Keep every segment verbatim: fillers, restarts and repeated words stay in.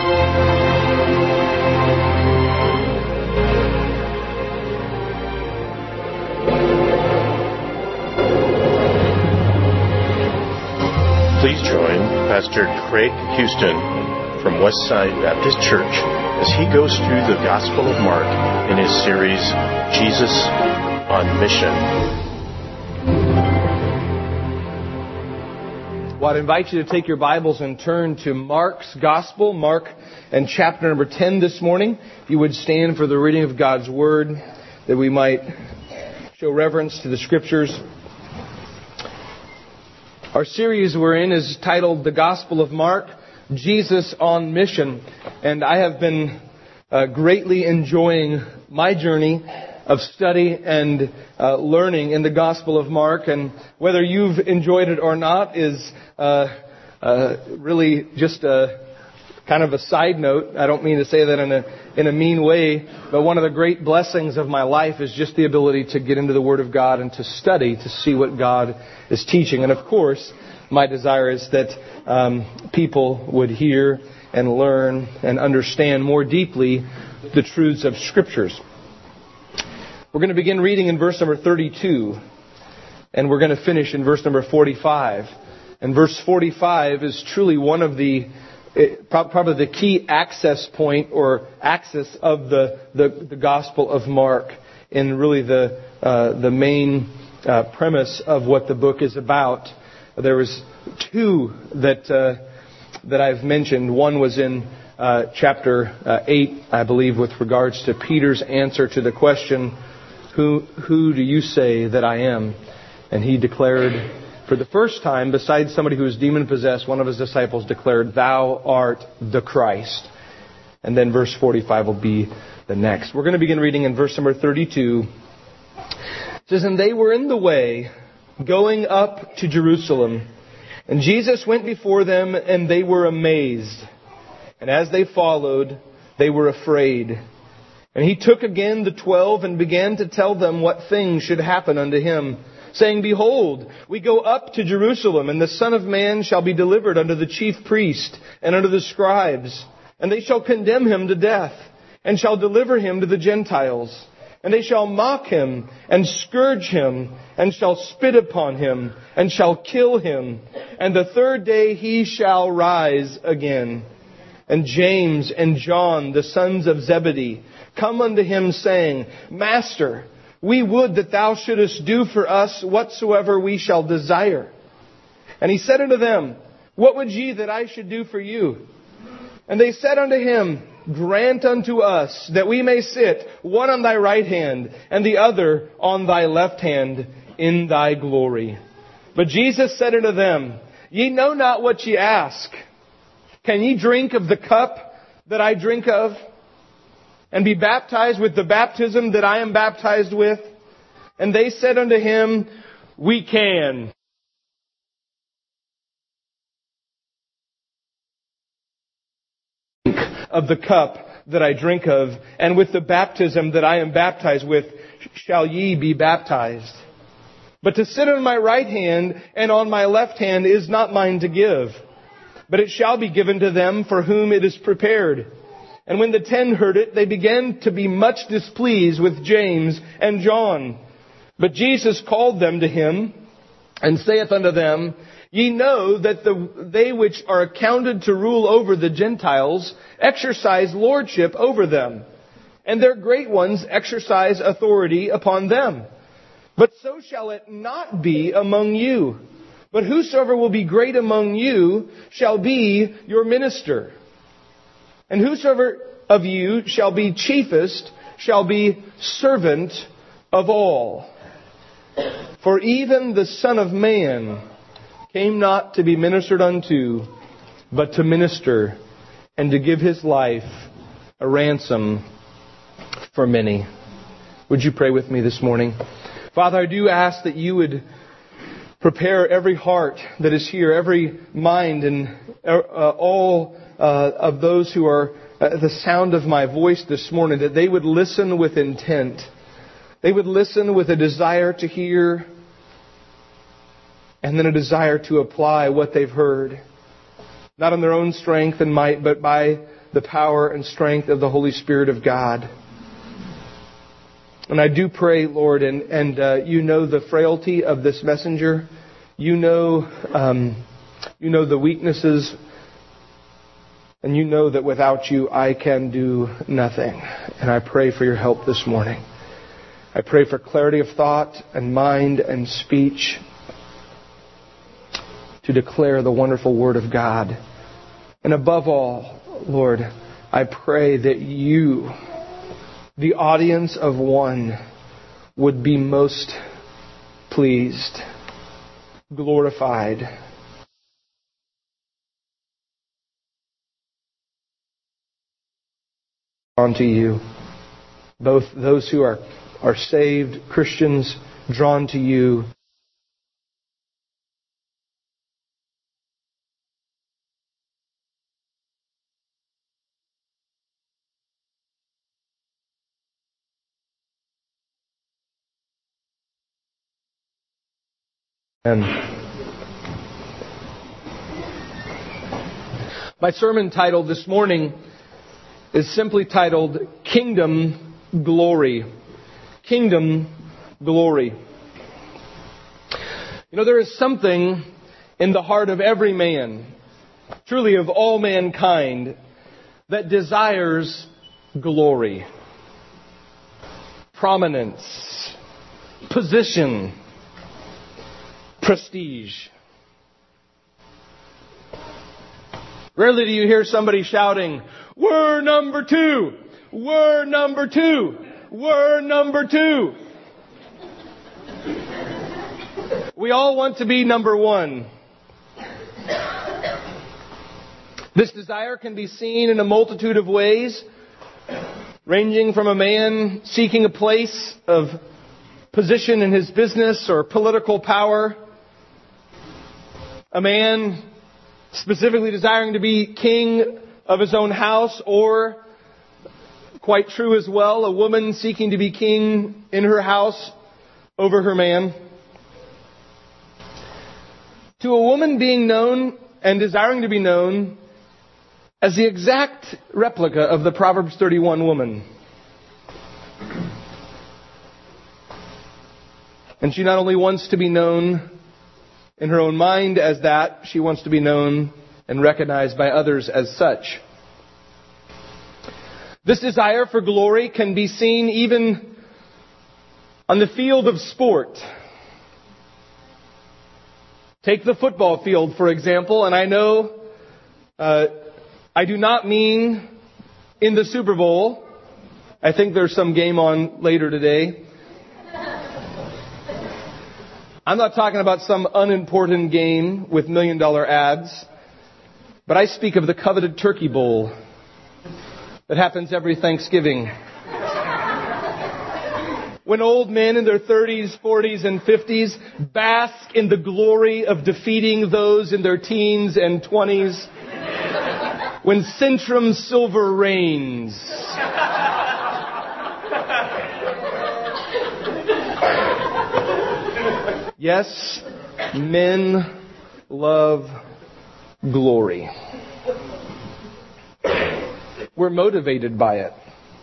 Please join Pastor Craig Houston from Westside Baptist Church as he goes through the Gospel of Mark in his series, Jesus on Mission. Well, I'd invite you to take your Bibles and turn to Mark's Gospel, Mark and chapter number ten this morning. If you would stand for the reading of God's Word, that we might show reverence to the Scriptures. Our series we're in is titled The Gospel of Mark, Jesus on Mission. And I have been uh, greatly enjoying my journey of study and uh, learning in the Gospel of Mark. And whether you've enjoyed it or not is uh, uh, really just a kind of a side note. I don't mean to say that in a in a mean way, but one of the great blessings of my life is just the ability to get into the Word of God and to study, to see what God is teaching. And of course, my desire is that um, people would hear and learn and understand more deeply the truths of Scriptures. We're going to begin reading in verse number thirty-two, and we're going to finish in verse number forty-five. And verse forty-five is truly one of the It, probably the key access point or axis of the, the, the Gospel of Mark, and really the uh, the main uh, premise of what the book is about. There was two that uh, that I've mentioned. One was in uh, chapter uh, eight, I believe, with regards to Peter's answer to the question, "Who who do you say that I am?" And he declared, for the first time, besides somebody who was demon-possessed, one of his disciples declared, "Thou art the Christ." And then verse forty-five will be the next. We're going to begin reading in verse number thirty-two. It says, "And they were in the way, going up to Jerusalem. And Jesus went before them, and they were amazed. And as they followed, they were afraid. And he took again the twelve, and began to tell them what things should happen unto him, saying, Behold, we go up to Jerusalem, and the Son of Man shall be delivered unto the chief priest and unto the scribes. And they shall condemn him to death, and shall deliver him to the Gentiles. And they shall mock him, and scourge him, and shall spit upon him, and shall kill him. And the third day he shall rise again. And James and John, the sons of Zebedee, come unto him, saying, Master, we would that thou shouldest do for us whatsoever we shall desire. And he said unto them, What would ye that I should do for you? And they said unto him, Grant unto us that we may sit, one on thy right hand, and the other on thy left hand, in thy glory. But Jesus said unto them, Ye know not what ye ask. Can ye drink of the cup that I drink of, and be baptized with the baptism that I am baptized with? And they said unto him, We can. Of the cup that I drink of, and with the baptism that I am baptized with, shall ye be baptized. But to sit on my right hand and on my left hand is not mine to give, but it shall be given to them for whom it is prepared. And when the ten heard it, they began to be much displeased with James and John. But Jesus called them to him, and saith unto them, Ye know that the, they which are accounted to rule over the Gentiles exercise lordship over them, and their great ones exercise authority upon them. But so shall it not be among you. But whosoever will be great among you shall be your minister. And whosoever of you shall be chiefest shall be servant of all. For even the Son of Man came not to be ministered unto, but to minister, and to give his life a ransom for many." Would you pray with me this morning? Father, I do ask that you would prepare every heart that is here, every mind, and uh, all uh, of those who are uh, the sound of my voice this morning, that they would listen with intent. They would listen with a desire to hear, and then a desire to apply what they've heard. not on their own strength and might, but by the power and strength of the Holy Spirit of God. And I do pray, Lord, and, and uh, you know the frailty of this messenger. You know, um, you know the weaknesses. And you know that without you, I can do nothing. And I pray for your help this morning. I pray for clarity of thought and mind and speech to declare the wonderful Word of God. And above all, Lord, I pray that you, the audience of one, would be most pleased, glorified, unto you. Both those who are, are saved, Christians, drawn to you. And my sermon title this morning is simply titled Kingdom Glory. Kingdom Glory. You know, there is something in the heart of every man, truly of all mankind, that desires glory, prominence, position, prestige. Rarely do you hear somebody shouting, "We're number two! We're number two! We're number two!" We all want to be number one. This desire can be seen in a multitude of ways, ranging from a man seeking a place of position in his business or political power, a man specifically desiring to be king of his own house, or, quite true as well, a woman seeking to be king in her house over her man. To a woman being known and desiring to be known as the exact replica of the Proverbs thirty-one woman. And she not only wants to be known in her own mind as that, she wants to be known and recognized by others as such. This desire for glory can be seen even on the field of sport. Take the football field, for example, and I know uh, I do not mean in the Super Bowl. I think there's some game on later today. I'm not talking about some unimportant game with million dollar ads, but I speak of the coveted Turkey Bowl that happens every Thanksgiving. When old men in their thirties, forties, and fifties bask in the glory of defeating those in their teens and twenties. When Centrum silver reigns. Yes, men love glory. We're motivated by it.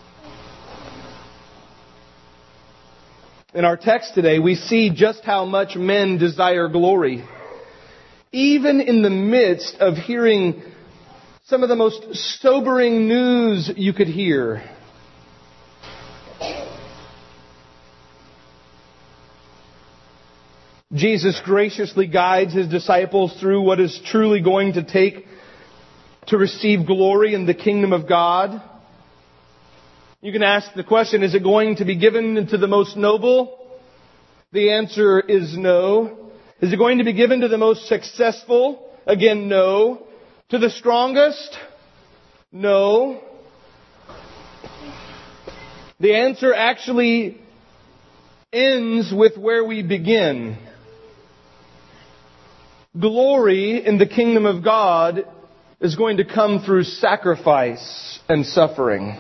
In our text today, we see just how much men desire glory. Even in the midst of hearing some of the most sobering news you could hear. Jesus graciously guides His disciples through what is truly going to take to receive glory in the kingdom of God. You can ask the question, is it going to be given to the most noble? The answer is no. Is it going to be given to the most successful? Again, no. To the strongest? No. The answer actually ends with where we begin. Glory in the kingdom of God is going to come through sacrifice and suffering.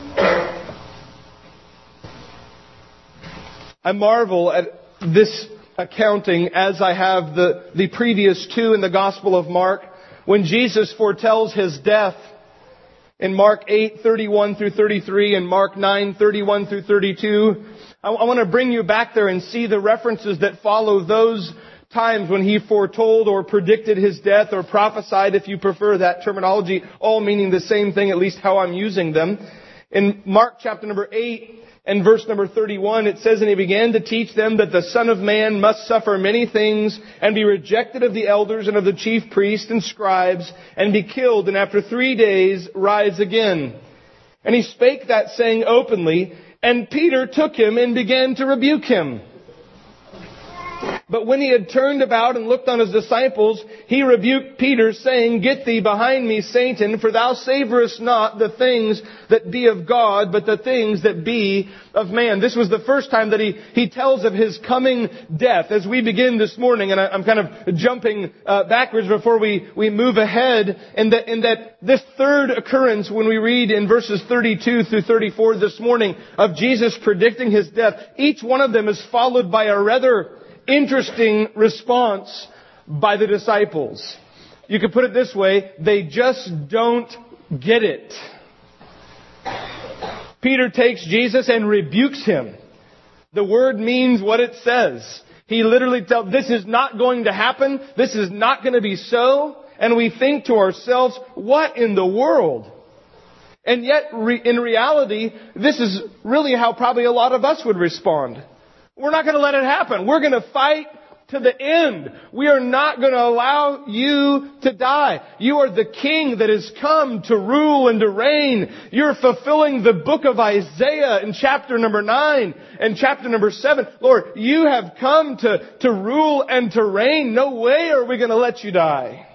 I marvel at this accounting as I have the, the previous two in the Gospel of Mark. When Jesus foretells His death in Mark eight, thirty-one through thirty-three and Mark nine, thirty-one through thirty-two, I, I want to bring you back there and see the references that follow those times when He foretold or predicted His death, or prophesied, if you prefer that terminology, all meaning the same thing, at least how I'm using them. In Mark chapter number eight and verse number thirty-one, it says, "And He began to teach them that the Son of Man must suffer many things, and be rejected of the elders and of the chief priests and scribes, and be killed, and after three days rise again. And He spake that saying openly, and Peter took Him and began to rebuke Him. But when He had turned about and looked on His disciples, He rebuked Peter, saying, Get thee behind me, Satan, for thou savorest not the things that be of God, but the things that be of man." This was the first time that he, he tells of His coming death. As we begin this morning, and I, I'm kind of jumping uh, backwards before we, we move ahead, in that, in that this third occurrence, when we read in verses thirty-two through thirty-four this morning, of Jesus predicting His death, each one of them is followed by a rather interesting response by the disciples. You could put it this way: they just don't get it. Peter takes Jesus and rebukes Him. The word means what it says. He literally tells, this is not going to happen. This is not going to be so. And we think to ourselves, what in the world? And yet, re- in reality, this is really how probably a lot of us would respond. We're not going to let it happen. We're going to fight to the end. We are not going to allow you to die. You are the King that has come to rule and to reign. You're fulfilling the book of Isaiah in chapter number nine and chapter number seven. Lord, you have come to, to rule and to reign. No way are we going to let you die.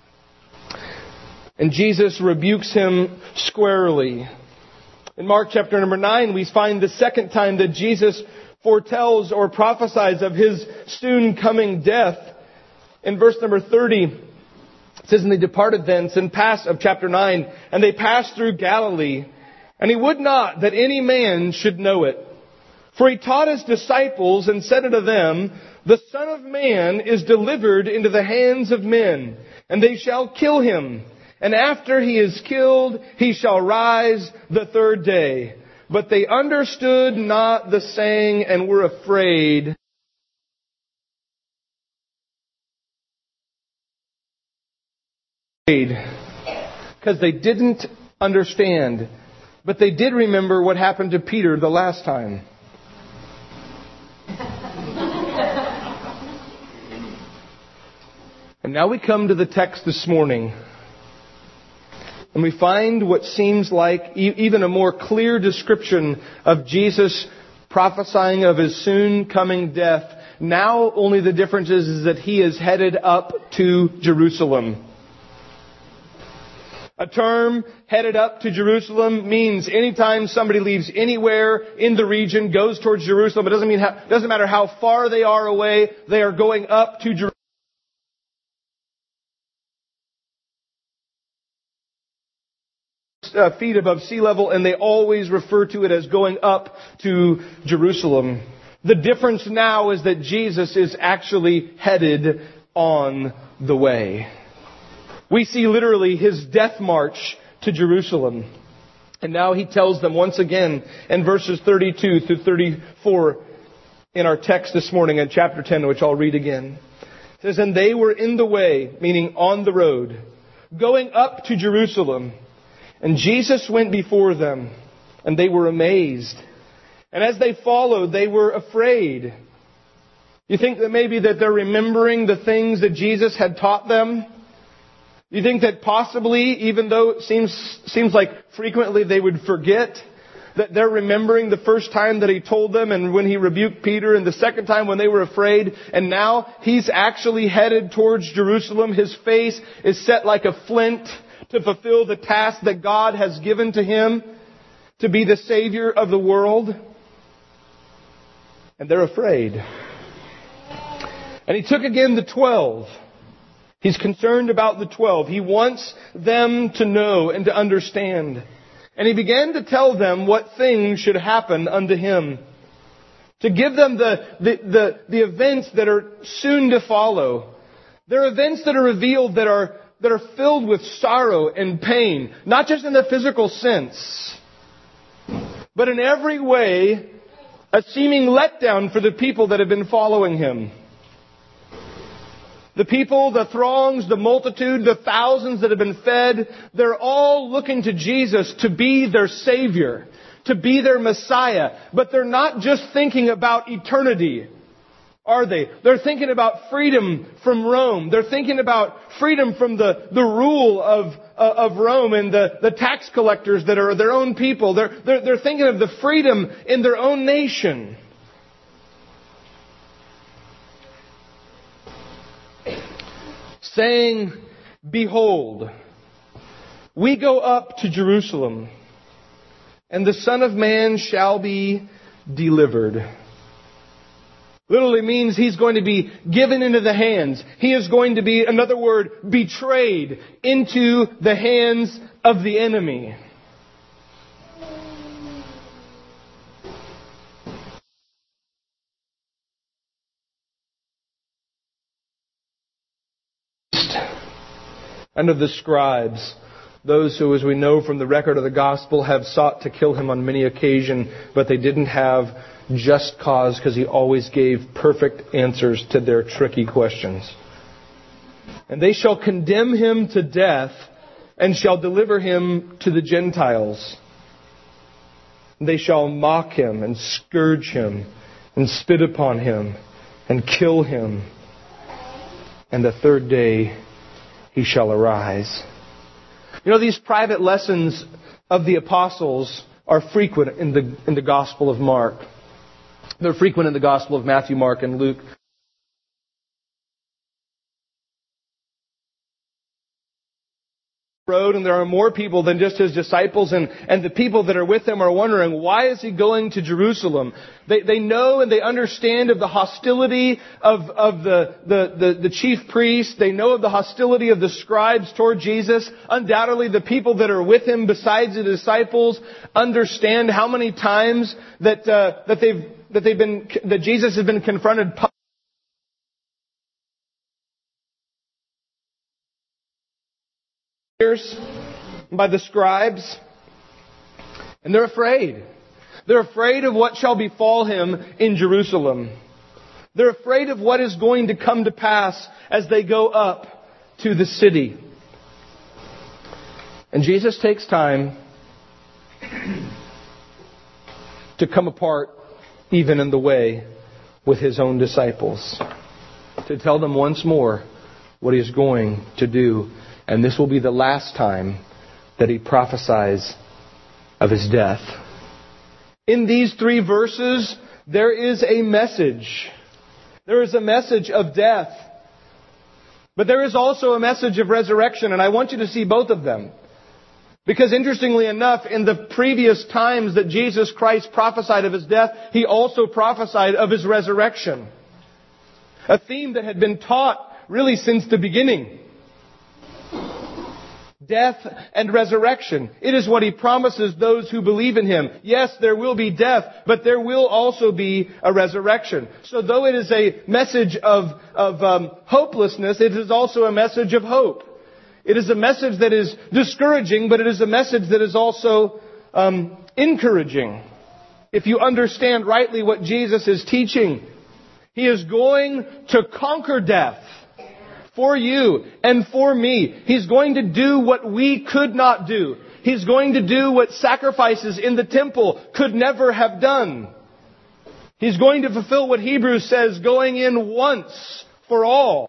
And Jesus rebukes him squarely. In Mark chapter number nine, we find the second time that Jesus foretells or prophesies of His soon coming death. In verse number thirty, it says, "And they departed thence and passed," of chapter nine, "and they passed through Galilee. And He would not that any man should know it. For He taught His disciples and said unto them, The Son of Man is delivered into the hands of men, and they shall kill Him. And after He is killed, He shall rise the third day. But they understood not the saying, and were afraid." Because they didn't understand. But they did remember what happened to Peter the last time. And now we come to the text this morning. And we find what seems like even a more clear description of Jesus prophesying of His soon coming death. Now only the difference is, is that He is headed up to Jerusalem. A term, headed up to Jerusalem, means anytime somebody leaves anywhere in the region, goes towards Jerusalem, it doesn't mean how, doesn't matter how far they are away, they are going up to Jerusalem. Uh, feet above sea level, and they always refer to it as going up to Jerusalem. The difference now is that Jesus is actually headed on the way. We see literally His death march to Jerusalem. And now He tells them once again in verses thirty-two through thirty-four in our text this morning in chapter ten, which I'll read again. It says, "And they were in the way," meaning on the road, "going up to Jerusalem. And Jesus went before them, and they were amazed. And as they followed, they were afraid." You think that maybe that they're remembering the things that Jesus had taught them? You think that possibly, even though it seems seems like frequently they would forget, that they're remembering the first time that He told them, and when He rebuked Peter, and the second time when they were afraid, and now He's actually headed towards Jerusalem. His face is set like a flint to fulfill the task that God has given to Him, to be the Savior of the world. And they're afraid. And He took again the twelve. He's concerned about the twelve. He wants them to know and to understand. And He began to tell them what things should happen unto Him. to give them the, the, the, the events that are soon to follow. There are events that are revealed that are, that are filled with sorrow and pain, not just in the physical sense, but in every way, a seeming letdown for the people that have been following Him. The people, the throngs, the multitude, the thousands that have been fed, they're all looking to Jesus to be their Savior, to be their Messiah. But they're not just thinking about eternity, are they? They're thinking about freedom from Rome. They're thinking about freedom from the, the rule of, uh, of Rome and the, the tax collectors that are their own people. They're, they're, they're thinking of the freedom in their own nation. Saying, "Behold, we go up to Jerusalem, and the Son of Man shall be delivered." Literally means He's going to be given into the hands. He is going to be, another word, betrayed into the hands of the enemy. And of the scribes, those who, as we know from the record of the gospel, have sought to kill Him on many occasions, but they didn't have just cause, because He always gave perfect answers to their tricky questions. "And they shall condemn Him to death, and shall deliver Him to the Gentiles. They shall mock Him, and scourge Him, and spit upon Him, and kill Him. And the third day He shall arise." You know, these private lessons of the apostles are frequent in the in the Gospel of Mark. They're frequent in the Gospel of Matthew, Mark, and Luke. Road, and there are more people than just His disciples, and, and the people that are with Him are wondering, why is He going to Jerusalem? They, they know and they understand of the hostility of, of the, the, the, the chief priests. They know of the hostility of the scribes toward Jesus. Undoubtedly, the people that are with Him, besides the disciples, understand how many times that uh, that they've that they've been that Jesus has been confronted by the scribes, and they're afraid. They're afraid of what shall befall Him in Jerusalem. They're afraid of what is going to come to pass as they go up to the city. And Jesus takes time to come apart even in the way with His own disciples, to tell them once more what He is going to do. And this will be the last time that He prophesies of His death. In these three verses, there is a message. There is a message of death. But there is also a message of resurrection, and I want you to see both of them. Because interestingly enough, in the previous times that Jesus Christ prophesied of His death, He also prophesied of His resurrection. A theme that had been taught really since the beginning. Death and resurrection. It is what He promises those who believe in Him. Yes, there will be death, but there will also be a resurrection. So though it is a message of, of um, hopelessness, it is also a message of hope. It is a message that is discouraging, but it is a message that is also um, encouraging. If you understand rightly what Jesus is teaching, He is going to conquer death for you and for me. He's going to do what we could not do. He's going to do what sacrifices in the temple could never have done. He's going to fulfill what Hebrews says, going in once for all.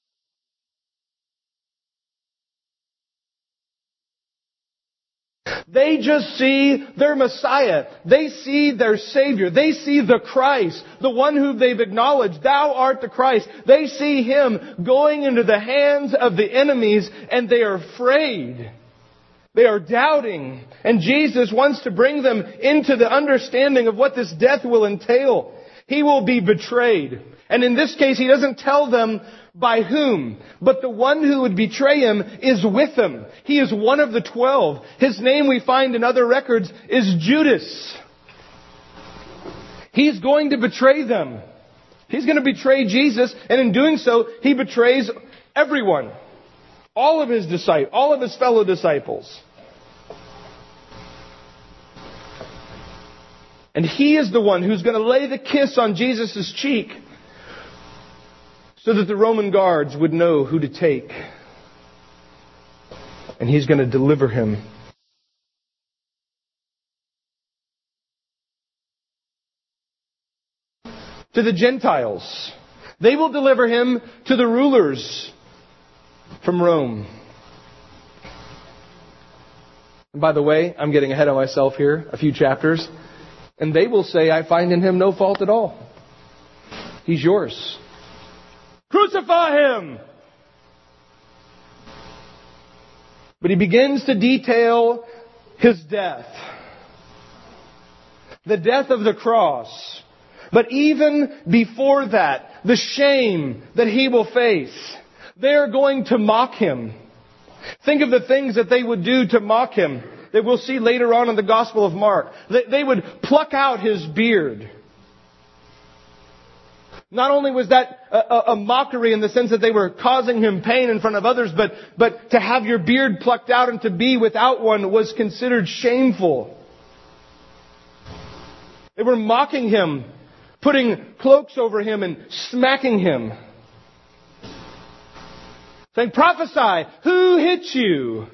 They just see their Messiah. They see their Savior. They see the Christ, the one whom they've acknowledged. Thou art the Christ. They see Him going into the hands of the enemies, and they are afraid. They are doubting. And Jesus wants to bring them into the understanding of what this death will entail. He will be betrayed. And in this case, He doesn't tell them by whom, but the one who would betray Him is with Him. He is one of the twelve. His name we find in other records is Judas. He's going to betray them. He's going to betray Jesus, and in doing so, He betrays everyone. All of His disciples, all of His fellow disciples. And He is the one who's going to lay the kiss on Jesus' cheek so that the Roman guards would know who to take. And He's going to deliver Him. To the Gentiles. They will deliver Him to the rulers from Rome. And by the way, I'm getting ahead of myself here, a few chapters. And they will say, I find in Him no fault at all. He's yours. Crucify Him! But He begins to detail His death. The death of the cross. But even before that, the shame that He will face. They're going to mock Him. Think of the things that they would do to mock Him. That we'll see later on in the Gospel of Mark. They would pluck out His beard. Not only was that a, a mockery in the sense that they were causing Him pain in front of others, but, but to have your beard plucked out and to be without one was considered shameful. They were mocking Him, putting cloaks over Him and smacking Him. Saying, prophesy, who hit you?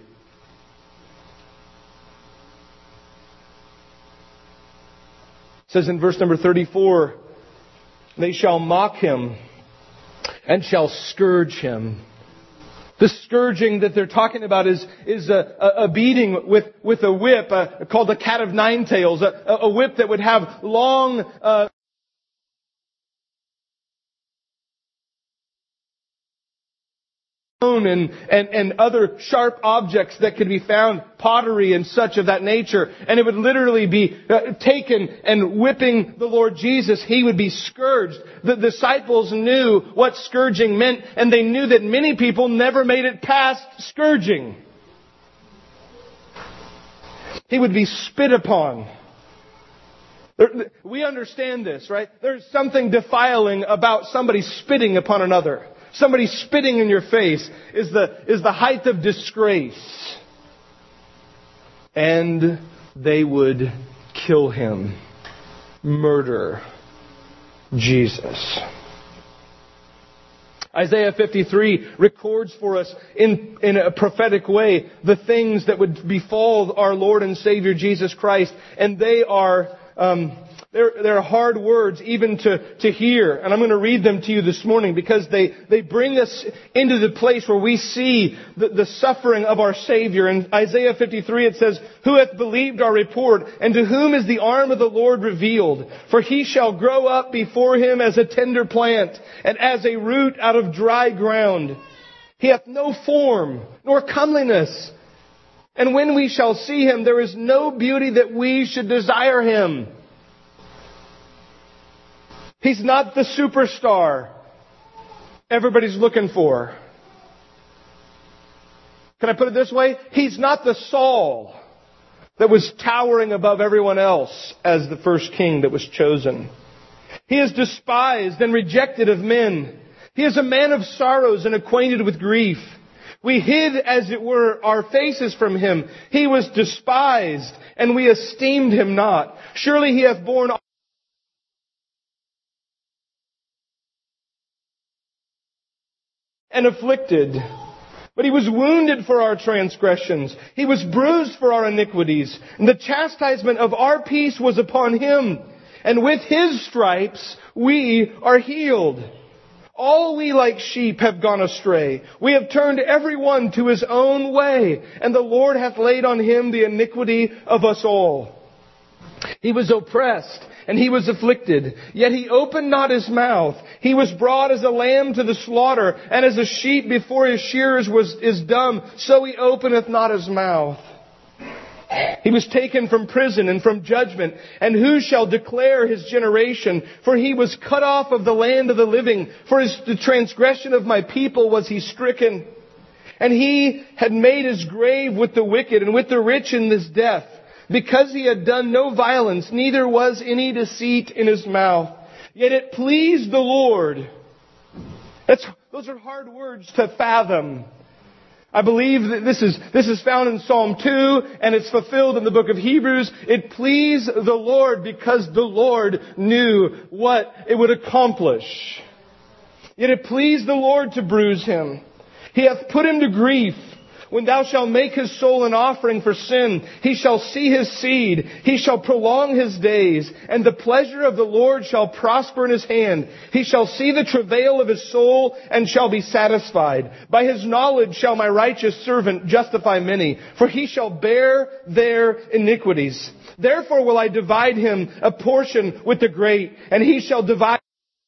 It says in verse number thirty-four, they shall mock Him and shall scourge Him. The scourging that they're talking about is, is a, a, a beating with, with a whip uh, called the cat of nine tails. A, a whip that would have long... Uh, And, and, and other sharp objects that could be found, pottery and such of that nature. And it would literally be uh, taken and whipping the Lord Jesus. He would be scourged. The disciples knew what scourging meant, and they knew that many people never made it past scourging. He would be spit upon. We understand this, right? There's something defiling about somebody spitting upon another. Somebody spitting in your face is the, is the height of disgrace. And they would kill Him. Murder Jesus. Isaiah fifty-three records for us in, in a prophetic way the things that would befall our Lord and Savior Jesus Christ. And they are... Um, They're, they're hard words even to, to hear. And I'm going to read them to you this morning because they, they bring us into the place where we see the, the suffering of our Savior. In Isaiah fifty-three it says, who hath believed our report, and to whom is the arm of the Lord revealed? For He shall grow up before Him as a tender plant, and as a root out of dry ground. He hath no form, nor comeliness. And when we shall see Him, there is no beauty that we should desire Him. He's not the superstar everybody's looking for. Can I put it this way? He's not the Saul that was towering above everyone else as the first king that was chosen. He is despised and rejected of men. He is a man of sorrows and acquainted with grief. We hid, as it were, our faces from Him. He was despised, and we esteemed Him not. Surely He hath borne and afflicted. But He was wounded for our transgressions. He was bruised for our iniquities. And the chastisement of our peace was upon Him. And with His stripes we are healed. All we like sheep have gone astray. We have turned every one to his own way. And the Lord hath laid on Him the iniquity of us all. He was oppressed and He was afflicted, yet He opened not His mouth. He was brought as a lamb to the slaughter, and as a sheep before his shearers was, is dumb, so He openeth not His mouth. He was taken from prison and from judgment, and who shall declare His generation? For He was cut off of the land of the living. For his, the transgression of my people was He stricken. And He had made His grave with the wicked and with the rich in this death, because he had done no violence, neither was any deceit in his mouth. Yet it pleased the Lord. That's, those are hard words to fathom. I believe that this is, this is found in Psalm two, and it's fulfilled in the book of Hebrews. It pleased the Lord because the Lord knew what it would accomplish. Yet it pleased the Lord to bruise him. He hath put him to grief. When thou shalt make his soul an offering for sin, he shall see his seed. He shall prolong his days, and the pleasure of the Lord shall prosper in his hand. He shall see the travail of his soul, and shall be satisfied. By his knowledge shall my righteous servant justify many, for he shall bear their iniquities. Therefore will I divide him a portion with the great, and he shall divide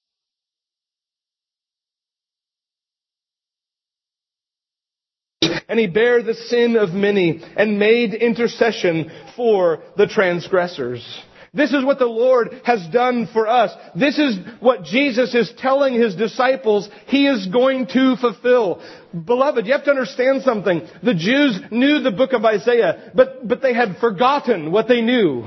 and he bare the sin of many and made intercession for the transgressors. This is what the Lord has done for us. This is what Jesus is telling his disciples he is going to fulfill. Beloved, you have to understand something. The Jews knew the book of Isaiah, but, but they had forgotten what they knew.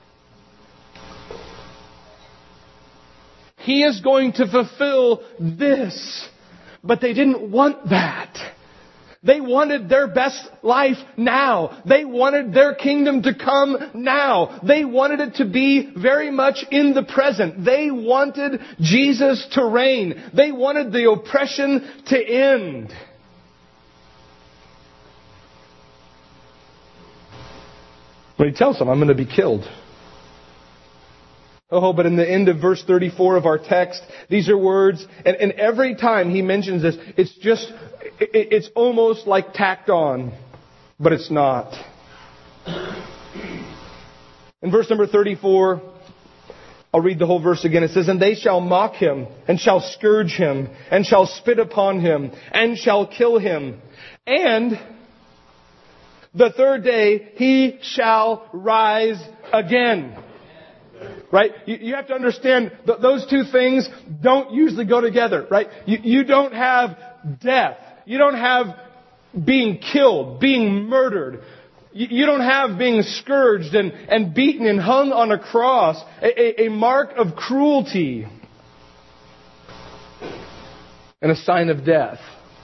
He is going to fulfill this, but they didn't want that. They wanted their best life now. They wanted their kingdom to come now. They wanted it to be very much in the present. They wanted Jesus to reign. They wanted the oppression to end. But he tells them, I'm going to be killed. Oh, but in the end of verse thirty-four of our text, these are words, and, and every time he mentions this, it's just, it, it's almost like tacked on, but it's not. In verse number thirty-four, I'll read the whole verse again. It says, and they shall mock him, and shall scourge him, and shall spit upon him, and shall kill him. And the third day he shall rise again. Right? You, you have to understand that those two things don't usually go together, right? You, you don't have death. You don't have being killed, being murdered. You, you don't have being scourged and, and beaten and hung on a cross, a, a, a mark of cruelty and a sign of death.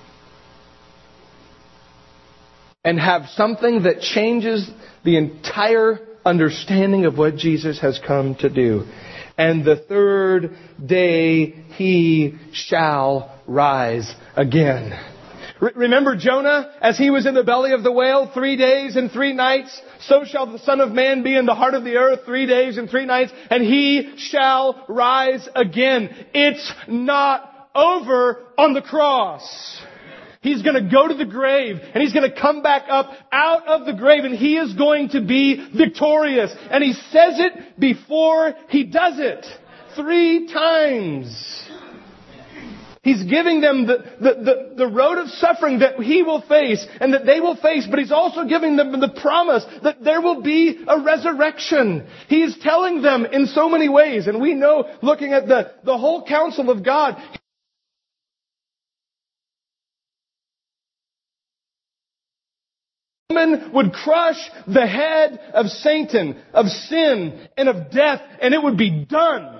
And have something that changes the entire understanding of what Jesus has come to do. And the third day he shall rise again. Re- remember Jonah, as he was in the belly of the whale three days and three nights, so shall the Son of Man be in the heart of the earth three days and three nights, and he shall rise again. It's not over on the cross. He's going to go to the grave, and he's going to come back up out of the grave, and he is going to be victorious. And he says it before he does it. Three times. He's giving them the, the, the, the road of suffering that he will face and that they will face, but he's also giving them the promise that there will be a resurrection. He's telling them in so many ways, and we know, looking at the, the whole counsel of God, would crush the head of Satan, of sin, and of death, and it would be done.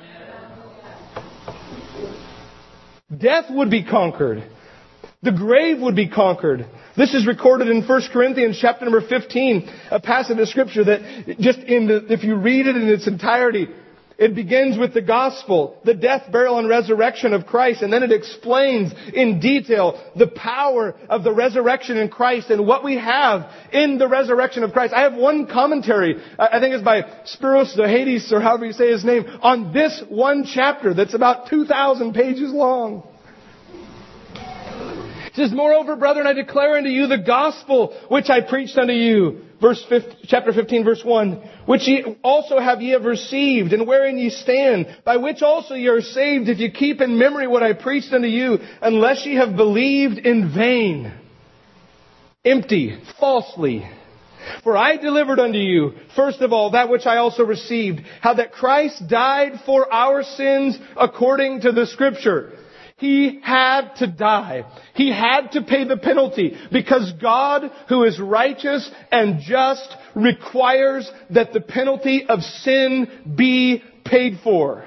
Death would be conquered. The grave would be conquered. This is recorded in First Corinthians chapter number fifteen, a passage of Scripture that just in the, if you read it in its entirety, it begins with the gospel, the death, burial, and resurrection of Christ. And then it explains in detail the power of the resurrection in Christ and what we have in the resurrection of Christ. I have one commentary, I think it's by Spiros Zahadis, or however you say his name, on this one chapter that's about two thousand pages long. It says, moreover, brethren, I declare unto you the gospel which I preached unto you. Verse fifteen, chapter fifteen, verse one. Which ye also have ye have received, and wherein ye stand, by which also ye are saved, if ye keep in memory what I preached unto you, unless ye have believed in vain. Empty, falsely. For I delivered unto you, first of all, that which I also received, how that Christ died for our sins according to the Scripture. He had to die. He had to pay the penalty because God, who is righteous and just, requires that the penalty of sin be paid for.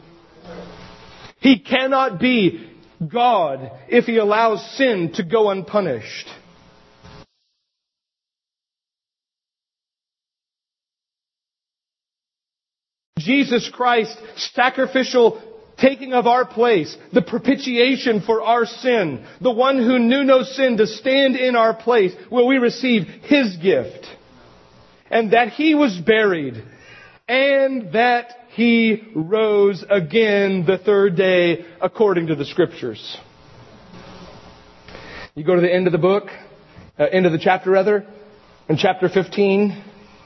He cannot be God if He allows sin to go unpunished. Jesus Christ's sacrificial taking of our place, the propitiation for our sin, the one who knew no sin to stand in our place, will we receive His gift. And that He was buried, and that He rose again the third day according to the Scriptures. You go to the end of the book, uh, end of the chapter rather, in chapter fifteen.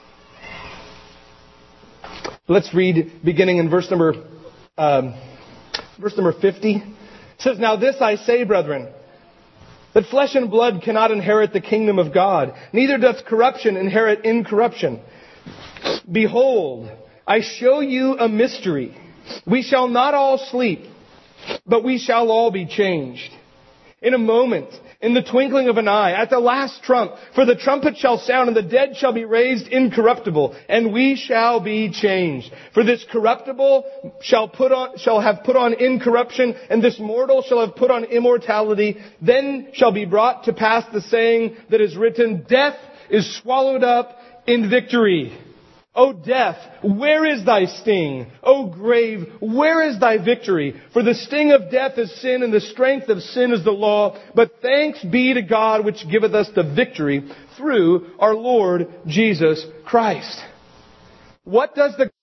Let's read beginning in verse number um, verse number fifty. It says, "Now this I say, brethren, that flesh and blood cannot inherit the kingdom of God, neither doth corruption inherit incorruption. Behold, I show you a mystery. We shall not all sleep, but we shall all be changed. In a moment, in the twinkling of an eye, at the last trump, for the trumpet shall sound, and the dead shall be raised incorruptible, and we shall be changed. For this corruptible shall put on, shall have put on incorruption, and this mortal shall have put on immortality. Then shall be brought to pass the saying that is written, Death is swallowed up in victory. O death, where is thy sting? O grave, where is thy victory? For the sting of death is sin, and the strength of sin is the law. But thanks be to God, which giveth us the victory through our Lord Jesus Christ." What does the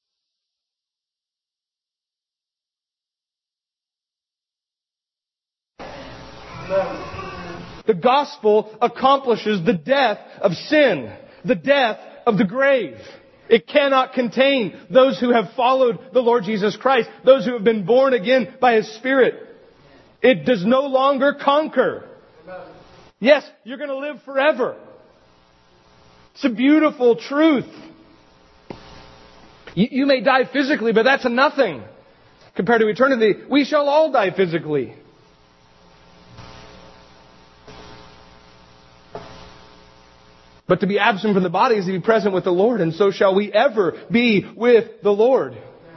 The gospel accomplishes the death of sin, the death of the grave. It cannot contain those who have followed the Lord Jesus Christ, those who have been born again by His Spirit. It does no longer conquer. Yes, you're going to live forever. It's a beautiful truth. You, you may die physically, but that's a nothing compared to eternity. We shall all die physically. But to be absent from the body is to be present with the Lord, and so shall we ever be with the Lord.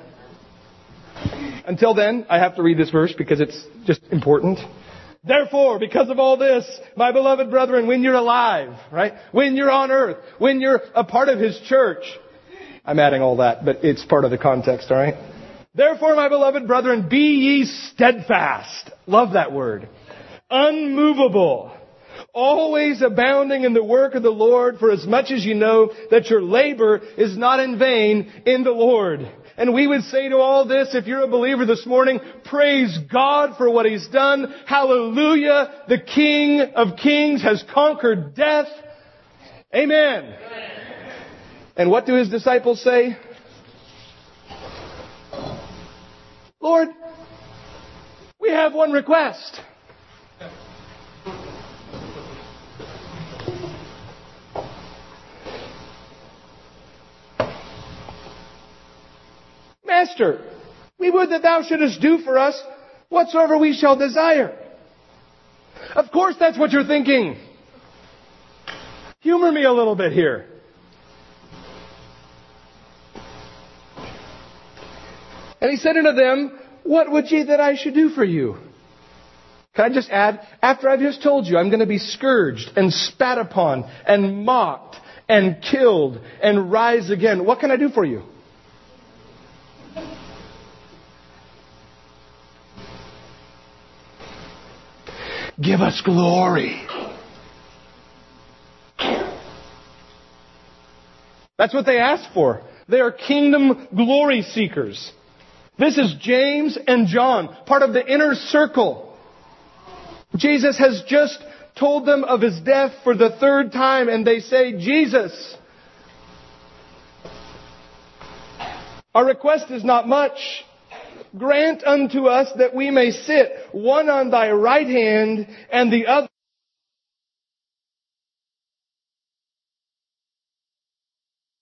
Until then, I have to read this verse because it's just important. "Therefore, because of all this, my beloved brethren, when you're alive, right? When you're on earth, when you're a part of His church," I'm adding all that, but it's part of the context, all right? "Therefore, my beloved brethren, be ye steadfast." Love that word. "Unmovable, always abounding in the work of the Lord, for as much as you know that your labor is not in vain in the Lord." And we would say to all this, if you're a believer this morning, praise God for what He's done. Hallelujah. The King of Kings has conquered death. Amen. Amen. And what do His disciples say? "Lord, we have one request." "Master, we would that thou shouldest do for us whatsoever we shall desire." Of course that's what you're thinking. Humor me a little bit here. "And He said unto them, What would ye that I should do for you?" Can I just add, after I've just told you I'm going to be scourged and spat upon and mocked and killed and rise again, what can I do for you? "Give us glory." That's what they asked for. They are kingdom glory seekers. This is James and John, part of the inner circle. Jesus has just told them of His death for the third time, and they say, "Jesus, our request is not much. Grant unto us that we may sit, one on thy right hand and the other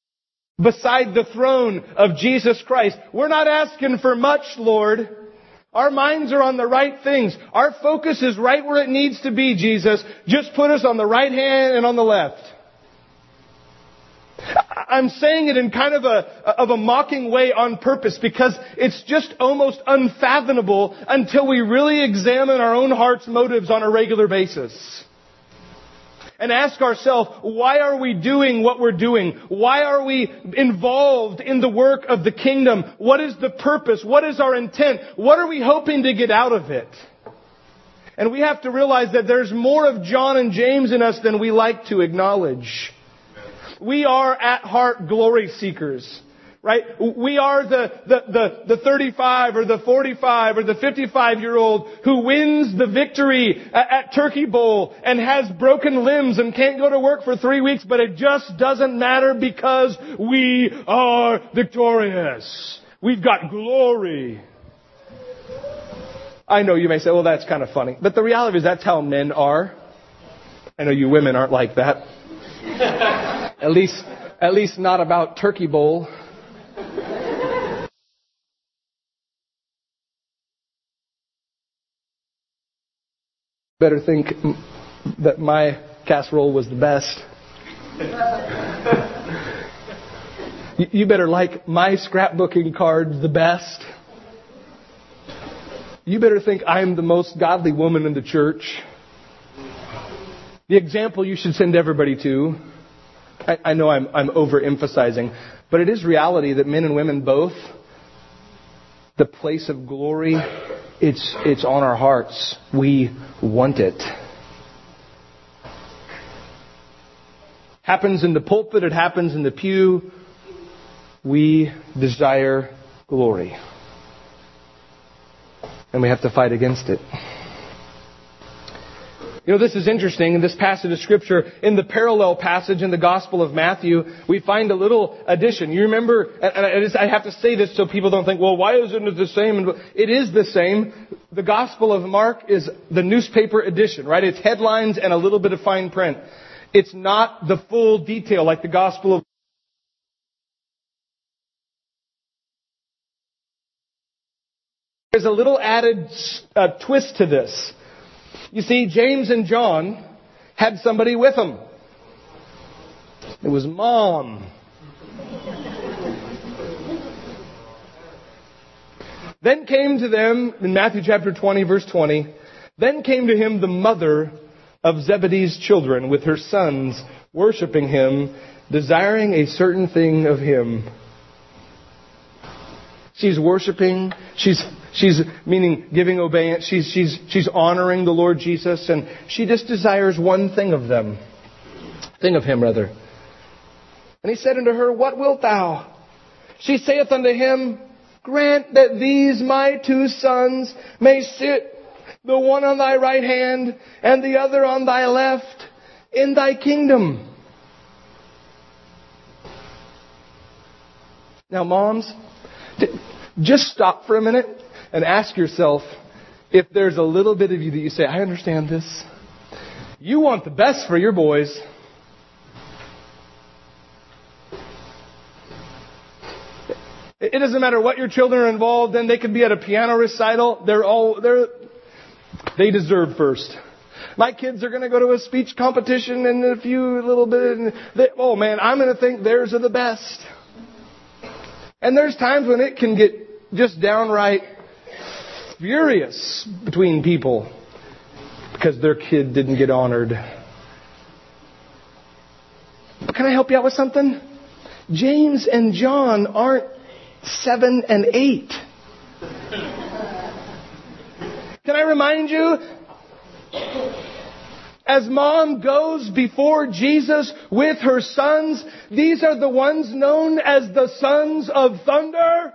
beside the throne of Jesus Christ." We're not asking for much, Lord. Our minds are on the right things. Our focus is right where it needs to be, Jesus. Just put us on the right hand and on the left. I'm saying it in kind of a, of a mocking way on purpose because it's just almost unfathomable until we really examine our own heart's motives on a regular basis. And ask ourselves, why are we doing what we're doing? Why are we involved in the work of the kingdom? What is the purpose? What is our intent? What are we hoping to get out of it? And we have to realize that there's more of John and James in us than we like to acknowledge. We are at heart glory seekers. Right? We are the, the, the, the thirty-five or the forty-five or the fifty-five year old who wins the victory at, at Turkey Bowl and has broken limbs and can't go to work for three weeks, but it just doesn't matter because we are victorious. We've got glory. I know you may say, well, that's kind of funny. But the reality is that's how men are. I know you women aren't like that. At least, at least not about Turkey Bowl. Better think that my casserole was the best. You better like my scrapbooking cards the best. You better think I'm the most godly woman in the church. The example you should send everybody to. I, I know I'm, I'm overemphasizing, but it is reality that men and women both, the place of glory, it's it's on our hearts. We want it. Happens in the pulpit, it happens in the pew. We desire glory. And we have to fight against it. You know, this is interesting. In this passage of Scripture, in the parallel passage in the Gospel of Matthew, we find a little addition. You remember, and I, just, I have to say this so people don't think, well, why isn't it the same? It is the same. The Gospel of Mark is the newspaper edition, right? It's headlines and a little bit of fine print. It's not the full detail like the Gospel of There's a little added uh, twist to this. You see, James and John had somebody with them. It was Mom. Then came to them, in Matthew chapter twenty, verse twenty, then came to him the mother of Zebedee's children with her sons, worshiping him, desiring a certain thing of him. She's worshiping, she's She's meaning giving obedience. She's, she's, she's honoring the Lord Jesus. And she just desires one thing of them. Thing of him, rather. And he said unto her, what wilt thou? She saith unto him, grant that these my two sons may sit, the one on thy right hand and the other on thy left, in thy kingdom. Now, moms, just stop for a minute. And ask yourself if there's a little bit of you that you say, I understand this. You want the best for your boys. It doesn't matter what your children are involved in. They could be at a piano recital. They're all, they're, they deserve first. My kids are going to go to a speech competition in a few little bit. And they, oh man, I'm going to think theirs are the best. And there's times when it can get just downright furious between people because their kid didn't get honored. But can I help you out with something? James and John aren't seven and eight. Can I remind you? As Mom goes before Jesus with her sons, these are the ones known as the sons of thunder.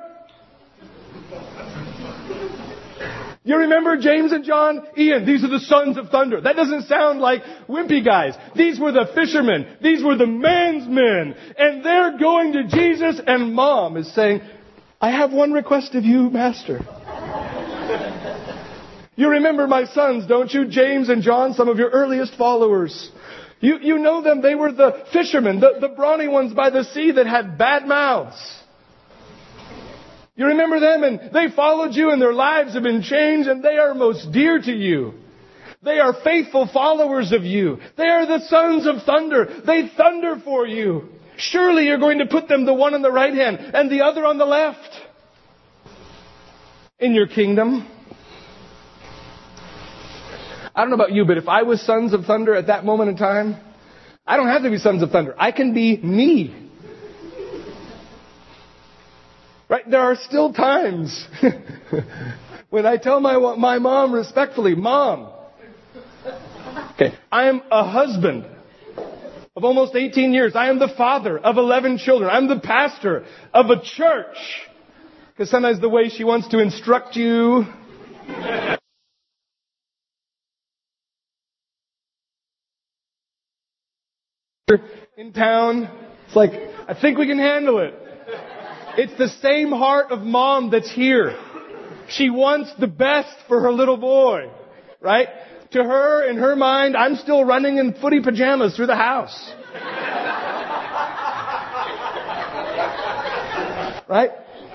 You remember James and John? Ian, these are the sons of thunder. That doesn't sound like wimpy guys. These were the fishermen. These were the man's men. And they're going to Jesus, and Mom is saying, I have one request of you, Master. You remember my sons, don't you? James and John, some of your earliest followers. You, you know them. They were the fishermen, the, the brawny ones by the sea that had bad mouths. You remember them, and they followed you, and their lives have been changed, and they are most dear to you. They are faithful followers of you. They are the sons of thunder. They thunder for you. Surely you're going to put them, the one on the right hand and the other on the left, in your kingdom. I don't know about you, but if I was sons of thunder at that moment in time, I don't have to be sons of thunder. I can be me. Right? There are still times when I tell my my mom respectfully, Mom, okay, I am a husband of almost eighteen years. I am the father of eleven children. I'm the pastor of a church. Because sometimes the way she wants to instruct you in town, it's like, I think we can handle it. It's the same heart of mom that's here. She wants the best for her little boy, right? To her, in her mind, I'm still running in footy pajamas through the house. Right?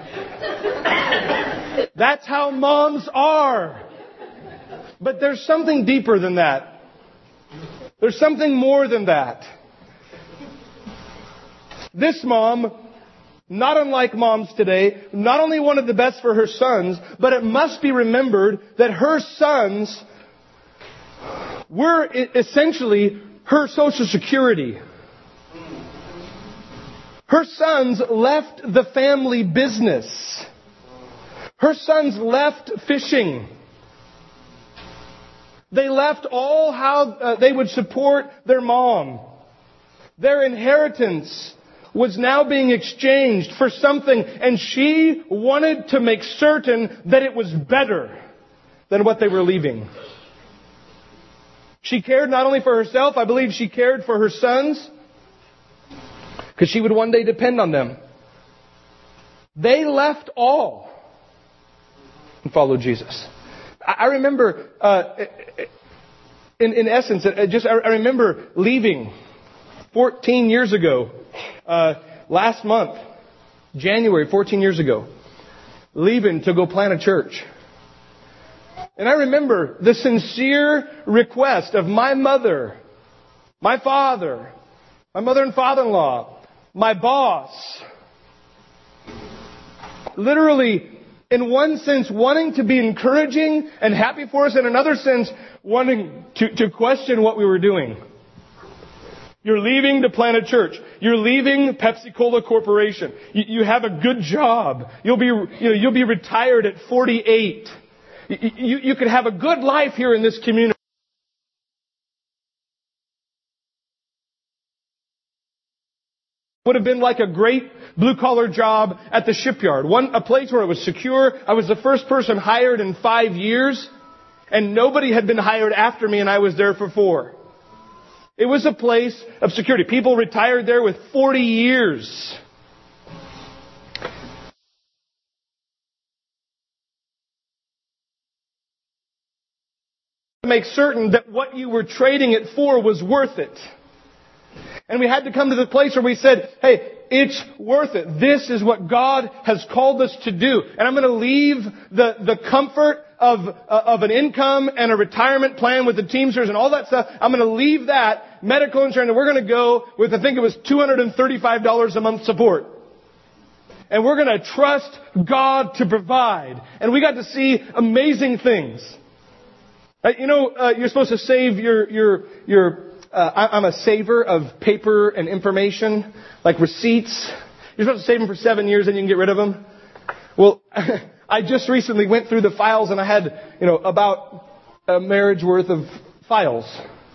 That's how moms are. But there's something deeper than that. There's something more than that. This mom, not unlike moms today, not only wanted the best for her sons, but it must be remembered that her sons were essentially her social security. Her sons left the family business. Her sons left fishing. They left all how uh, they would support their mom. Their inheritance was now being exchanged for something, and she wanted to make certain that it was better than what they were leaving. She cared not only for herself, I believe she cared for her sons, because she would one day depend on them. They left all and followed Jesus. I remember, uh, in, in essence, just I remember leaving fourteen years ago. Uh, last month, January, fourteen years ago, leaving to go plant a church. And I remember the sincere request of my mother, my father, my mother and father-in-law, my boss. Literally, in one sense, wanting to be encouraging and happy for us. In another sense, wanting to, to question what we were doing. You're leaving to plant a church. You're leaving Pepsi-Cola Corporation. You, you have a good job. You'll be, you know, you'll be retired at forty-eight. You, you, you could have a good life here in this community. Would have been like a great blue-collar job at the shipyard. One, a place where it was secure. I was the first person hired in five years, and nobody had been hired after me, and I was there for four. It was a place of security. People retired there with forty years. To make certain that what you were trading it for was worth it. And we had to come to the place where we said, hey, it's worth it. This is what God has called us to do. And I'm going to leave the, the comfort of, uh, of an income and a retirement plan with the Teamsters and all that stuff. I'm going to leave that medical insurance, and we're going to go with, I think it was two hundred thirty-five dollars a month support. And we're going to trust God to provide. And we got to see amazing things. Uh, you know, uh, you're supposed to save your, your, your, Uh, I'm a saver of paper and information, like receipts. You're supposed to save them for seven years and you can get rid of them. Well, I just recently went through the files and I had, you know, about a marriage worth of files.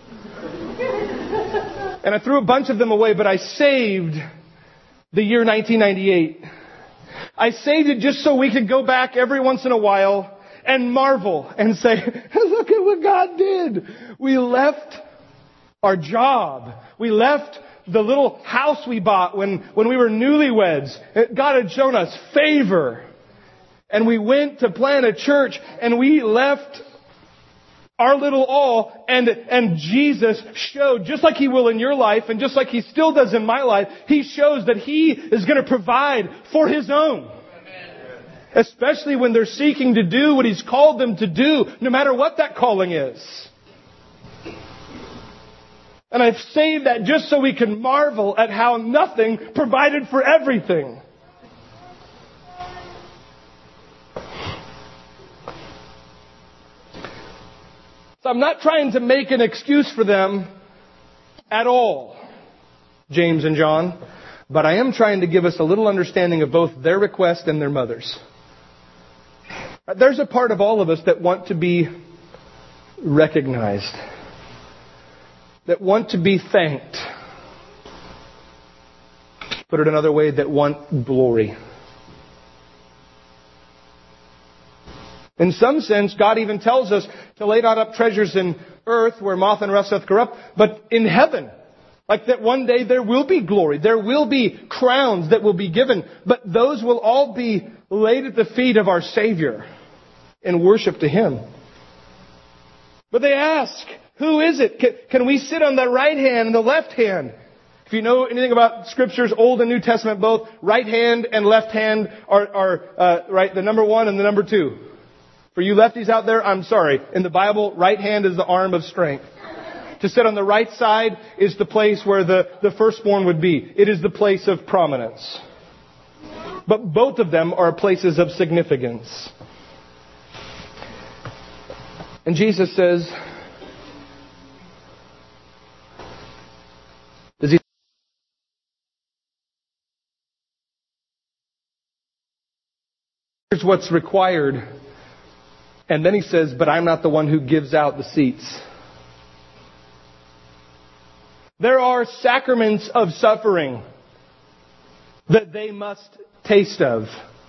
And I threw a bunch of them away, but I saved the year nineteen ninety-eight. I saved it just so we could go back every once in a while and marvel and say, look at what God did. We left our job. We left the little house we bought when, when we were newlyweds. God had shown us favor. And we went to plant a church and we left our little all. And, and Jesus showed, just like He will in your life and just like He still does in my life, He shows that He is going to provide for His own. Especially when they're seeking to do what He's called them to do, no matter what that calling is. And I've saved that just so we can marvel at how nothing provided for everything. So I'm not trying to make an excuse for them at all, James and John, but I am trying to give us a little understanding of both their request and their mother's. There's a part of all of us that want to be recognized, that want to be thanked. Put it another way, that want glory. In some sense, God even tells us to lay not up treasures in earth where moth and rust doth corrupt, but in heaven. Like that one day there will be glory. There will be crowns that will be given. But those will all be laid at the feet of our Savior in worship to Him. But they ask, who is it? Can, can we sit on the right hand and the left hand? If you know anything about Scriptures, Old and New Testament, both right hand and left hand are, are uh, right, the number one and the number two. For you lefties out there, I'm sorry. In the Bible, right hand is the arm of strength. To sit on the right side is the place where the, the firstborn would be. It is the place of prominence. But both of them are places of significance. And Jesus says, does He here's what's required. And then He says, but I'm not the one who gives out the seats. There are sacraments of suffering that they must taste of.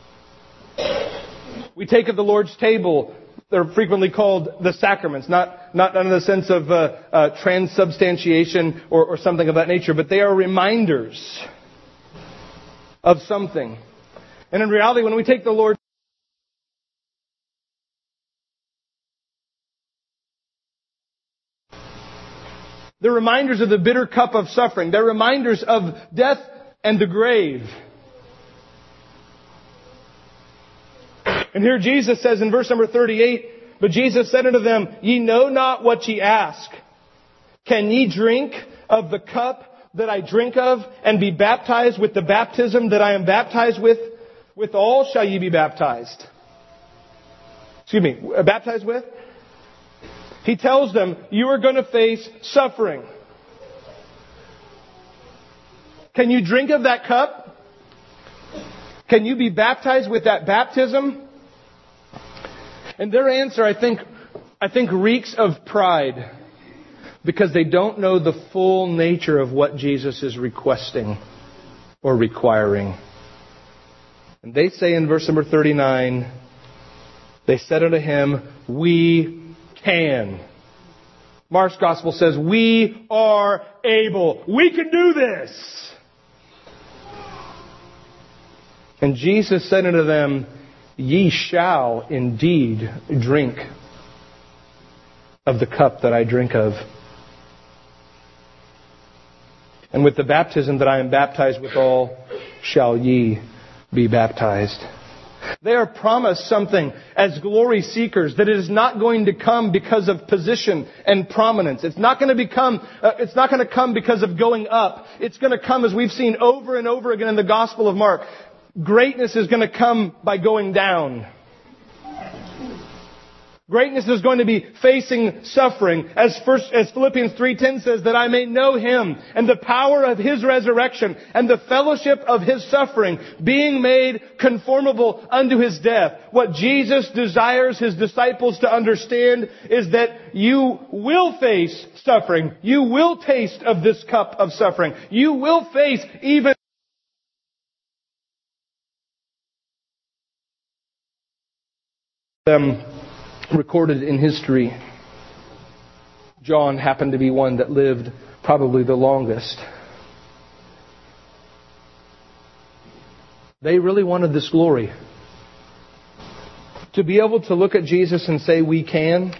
We take of the Lord's table. They're frequently called the sacraments, not not in the sense of uh, uh, transubstantiation or, or something of that nature, but they are reminders of something. And in reality, when we take the Lord's they're reminders of the bitter cup of suffering. They're reminders of death and the grave. And here Jesus says in verse number thirty-eight, but Jesus said unto them, ye know not what ye ask. Can ye drink of the cup that I drink of, and be baptized with the baptism that I am baptized with? Withal shall ye be baptized. Excuse me, baptized with? He tells them, you are going to face suffering. Can you drink of that cup? Can you be baptized with that baptism? And their answer, I think, I think reeks of pride, because they don't know the full nature of what Jesus is requesting or requiring. And they say in verse number thirty-nine, they said unto Him, we can. Mark's Gospel says, we are able. We can do this. And Jesus said unto them, ye shall indeed drink of the cup that I drink of. And with the baptism that I am baptized withal, shall ye be baptized. They are promised something as glory seekers that it is not going to come because of position and prominence. It's not going to become, uh, it's not going to come because of going up. It's going to come, as we've seen over and over again in the Gospel of Mark. Greatness is going to come by going down. Greatness is going to be facing suffering. As first, as Philippians three ten says, that I may know Him and the power of His resurrection and the fellowship of His suffering, being made conformable unto His death. What Jesus desires His disciples to understand is that you will face suffering. You will taste of this cup of suffering. You will face even them recorded in history. John happened to be one that lived probably the longest. They really wanted this glory. To be able to look at Jesus and say, we can,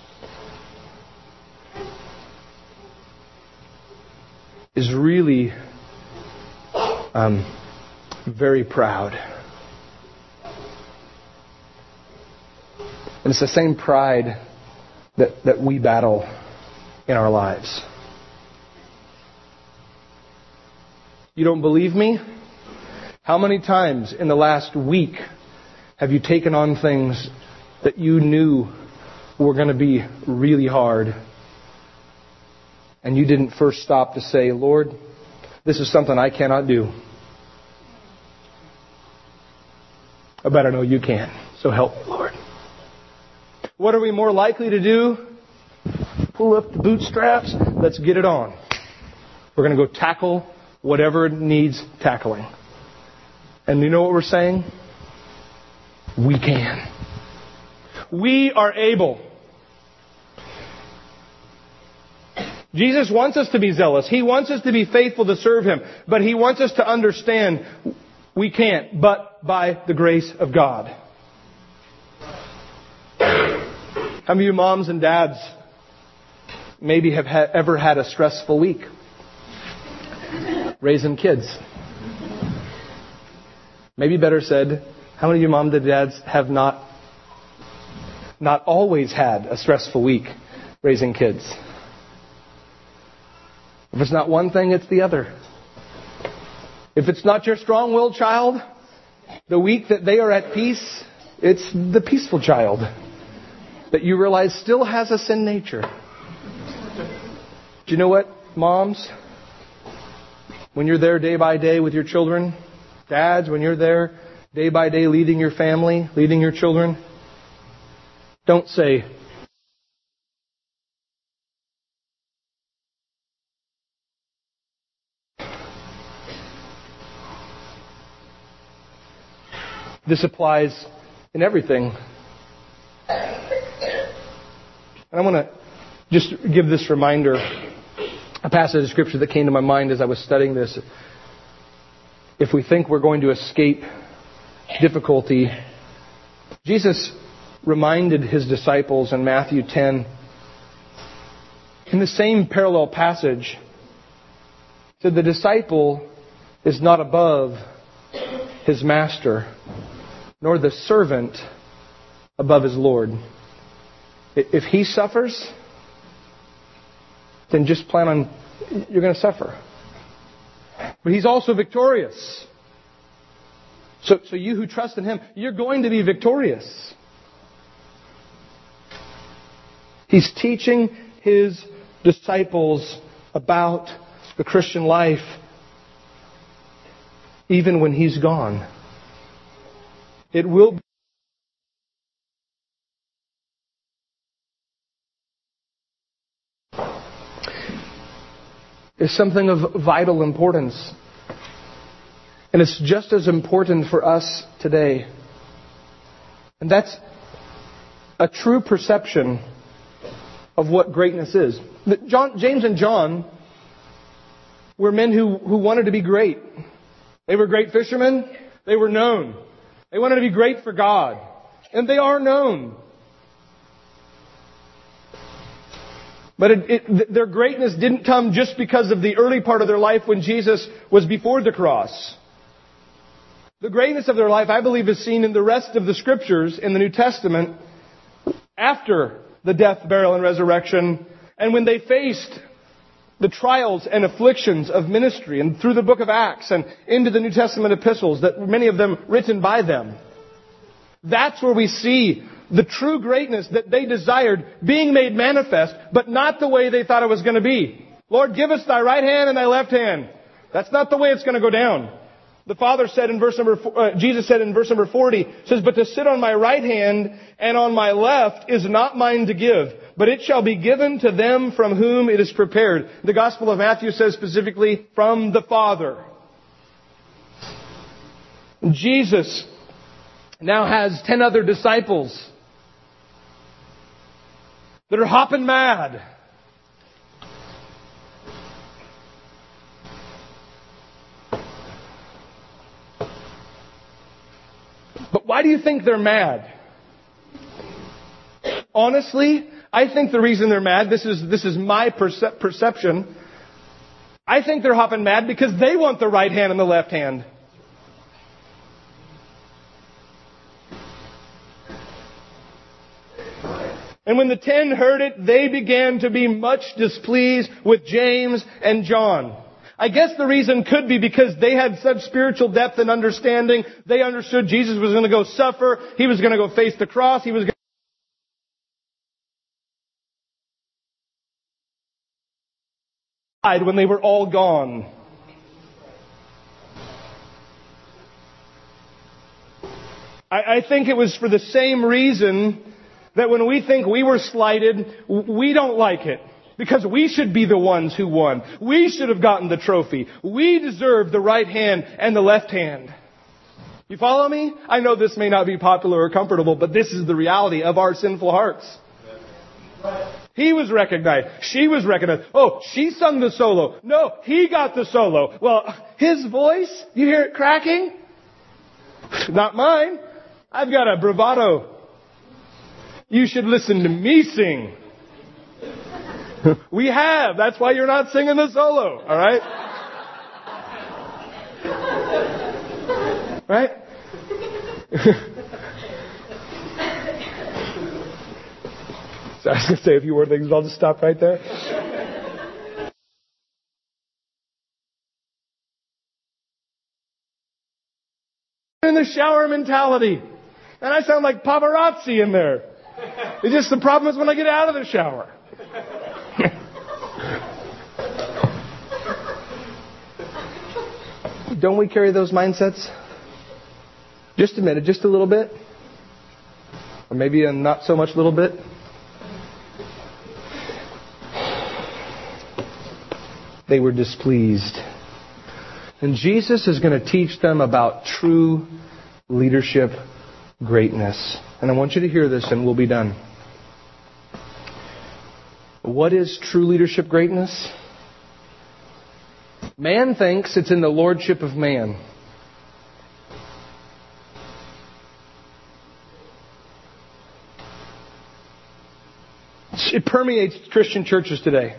is really um, very proud. And it's the same pride that, that we battle in our lives. You don't believe me? How many times in the last week have you taken on things that you knew were going to be really hard, and you didn't first stop to say, Lord, this is something I cannot do. I better know you can, so help me, Lord. What are we more likely to do? Pull up the bootstraps. Let's get it on. We're going to go tackle whatever needs tackling. And you know what we're saying? We can. We are able. Jesus wants us to be zealous. He wants us to be faithful to serve Him. But He wants us to understand we can't, but by the grace of God. How many of you moms and dads maybe have ha- ever had a stressful week raising kids? Maybe better said, how many of you moms and dads have not not always had a stressful week raising kids? If it's not one thing, it's the other. If it's not your strong-willed child, the week that they are at peace, it's the peaceful child that you realize still has a sin nature. Do you know what, moms? When you're there day by day with your children, dads, when you're there day by day leading your family, leading your children, don't say, this applies in everything. And I want to just give this reminder, a passage of Scripture that came to my mind as I was studying this. If we think we're going to escape difficulty, Jesus reminded His disciples in Matthew ten, in the same parallel passage, said the disciple is not above his master, nor the servant above his Lord. If he suffers, then just plan on, you're going to suffer. But He's also victorious. So, so you who trust in Him, you're going to be victorious. He's teaching His disciples about the Christian life even when He's gone. It will be is something of vital importance. And it's just as important for us today. And that's a true perception of what greatness is. John, James and John were men who, who wanted to be great. They were great fishermen. They were known. They wanted to be great for God. And they are known. But it, it, their greatness didn't come just because of the early part of their life when Jesus was before the cross. The greatness of their life, I believe, is seen in the rest of the Scriptures in the New Testament after the death, burial, and resurrection, and when they faced the trials and afflictions of ministry, and through the book of Acts and into the New Testament epistles, that many of them written by them. That's where we see the true greatness that they desired being made manifest, but not the way they thought it was going to be. Lord, give us thy right hand and thy left hand. That's not the way it's going to go down. The Father said in verse number, uh, Jesus said in verse number forty, says, but to sit on my right hand and on my left is not mine to give, but it shall be given to them from whom it is prepared. The Gospel of Matthew says specifically, from the Father. Jesus now has ten other disciples that are hopping mad. But why do you think they're mad? Honestly, I think the reason they're mad, this is this is my percep- perception, I think they're hopping mad because they want the right hand and the left hand. And when the ten heard it, they began to be much displeased with James and John. I guess the reason could be because they had such spiritual depth and understanding. They understood Jesus was going to go suffer. He was going to go face the cross. He was going to die when they were all gone. I, I think it was for the same reason that when we think we were slighted, we don't like it. Because we should be the ones who won. We should have gotten the trophy. We deserve the right hand and the left hand. You follow me? I know this may not be popular or comfortable, but this is the reality of our sinful hearts. He was recognized. She was recognized. Oh, she sung the solo. No, he got the solo. Well, his voice, you hear it cracking? Not mine. I've got a bravado. You should listen to me sing. We have. That's why you're not singing the solo. All right? Right? So I was going to say a few more things, but I'll just stop right there. In the shower mentality. And I sound like paparazzi in there. It's just the problem is when I get out of the shower. Don't we carry those mindsets? Just a minute, just a little bit. Or maybe a not so much little bit. They were displeased. And Jesus is going to teach them about true leadership greatness. And I want you to hear this and we'll be done. What is true leadership greatness? Man thinks it's in the lordship of man. It permeates Christian churches today.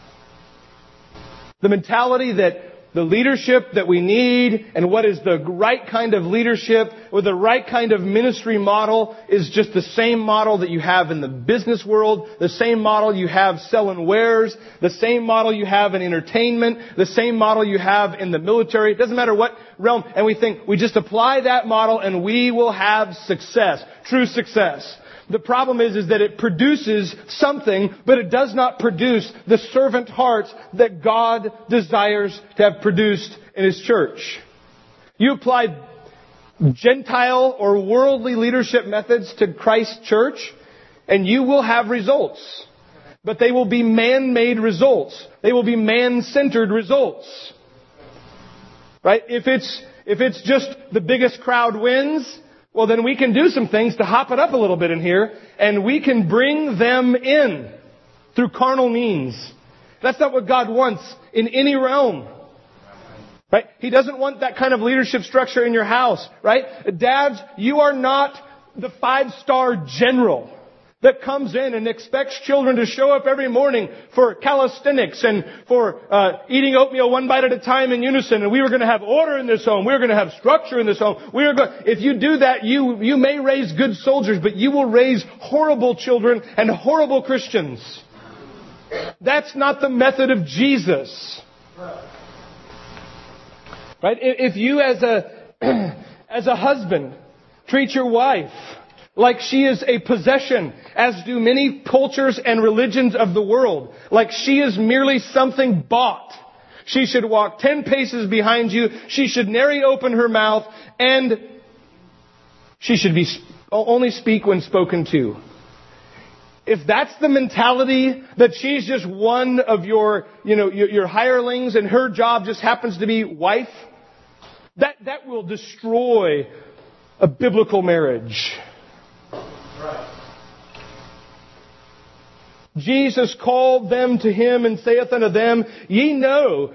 The mentality that the leadership that we need and what is the right kind of leadership or the right kind of ministry model is just the same model that you have in the business world, the same model you have selling wares, the same model you have in entertainment, the same model you have in the military. It doesn't matter what realm. And we think we just apply that model and we will have success, true success. The problem is, is that it produces something, but it does not produce the servant hearts that God desires to have produced in His church. You apply Gentile or worldly leadership methods to Christ's church, and you will have results. But they will be man-made results. They will be man-centered results. Right? If it's, if it's just the biggest crowd wins, well, then we can do some things to hop it up a little bit in here, and we can bring them in through carnal means. That's not what God wants in any realm. Right? He doesn't want that kind of leadership structure in your house. Right? Dads, you are not the five-star general that comes in and expects children to show up every morning for calisthenics and for uh, eating oatmeal one bite at a time in unison. And we were going to have order in this home. We were going to have structure in this home. We are going. If you do that, you you may raise good soldiers, but you will raise horrible children and horrible Christians. That's not the method of Jesus. Right? If you as a as a husband treat your wife like she is a possession, as do many cultures and religions of the world. Like she is merely something bought. She should walk ten paces behind you. She should nary open her mouth. And she should be only speak when spoken to. If that's the mentality that she's just one of your, you know, your, your hirelings and her job just happens to be wife, that, that will destroy a biblical marriage. Right. Jesus called them to Him and saith unto them, ye know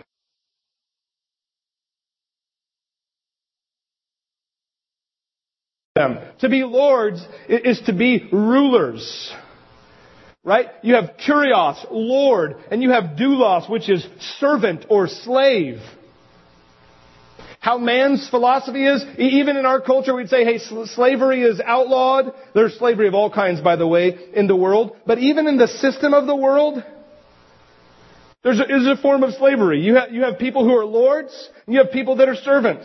them. To be lords is to be rulers. Right? You have kurios, Lord, and you have doulos, which is servant or slave. How how man's philosophy is. Even in our culture, we'd say, hey, sl- slavery is outlawed. There's slavery of all kinds, by the way, in the world. But even in the system of the world, there's a, is a form of slavery. You have, you have people who are lords, and you have people that are servants.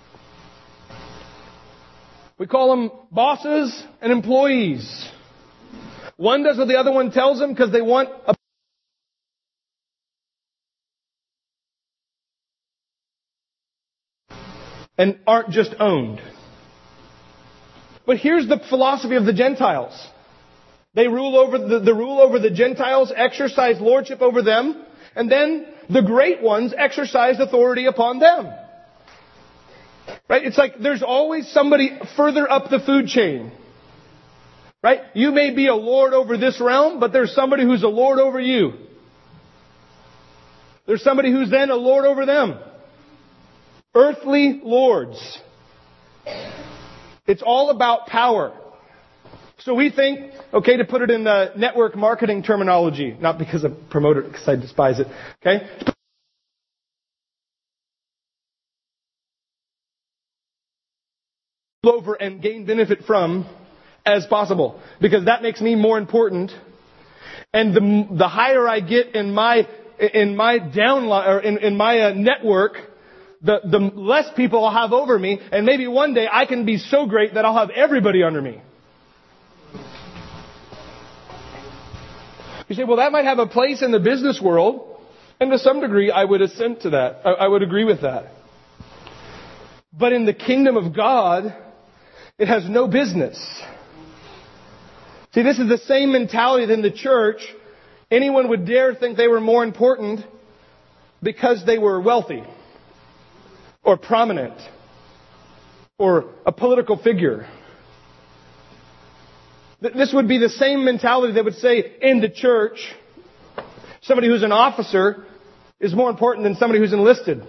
We call them bosses and employees. One does what the other one tells them because they want a and aren't just owned. But here's the philosophy of the Gentiles. They rule over the, the rule over the Gentiles, exercise lordship over them, and then the great ones exercise authority upon them. Right? It's like there's always somebody further up the food chain. Right? You may be a lord over this realm, but there's somebody who's a lord over you. There's somebody who's then a lord over them. Earthly lords. It's all about power. So we think, okay, to put it in the network marketing terminology, not because I promote it, because I despise it, okay? Over and gain benefit from as possible, because that makes me more important. And the the higher I get in my in my downline or in, in my uh, network, the the less people I'll have over me, and maybe one day I can be so great that I'll have everybody under me. You say, well, that might have a place in the business world, and to some degree I would assent to that. I, I would agree with that. But in the kingdom of God, it has no business. See, this is the same mentality that in the church, anyone would dare think they were more important because they were wealthy or prominent or a political figure. This would be the same mentality that would say in the church, somebody who's an officer is more important than somebody who's enlisted.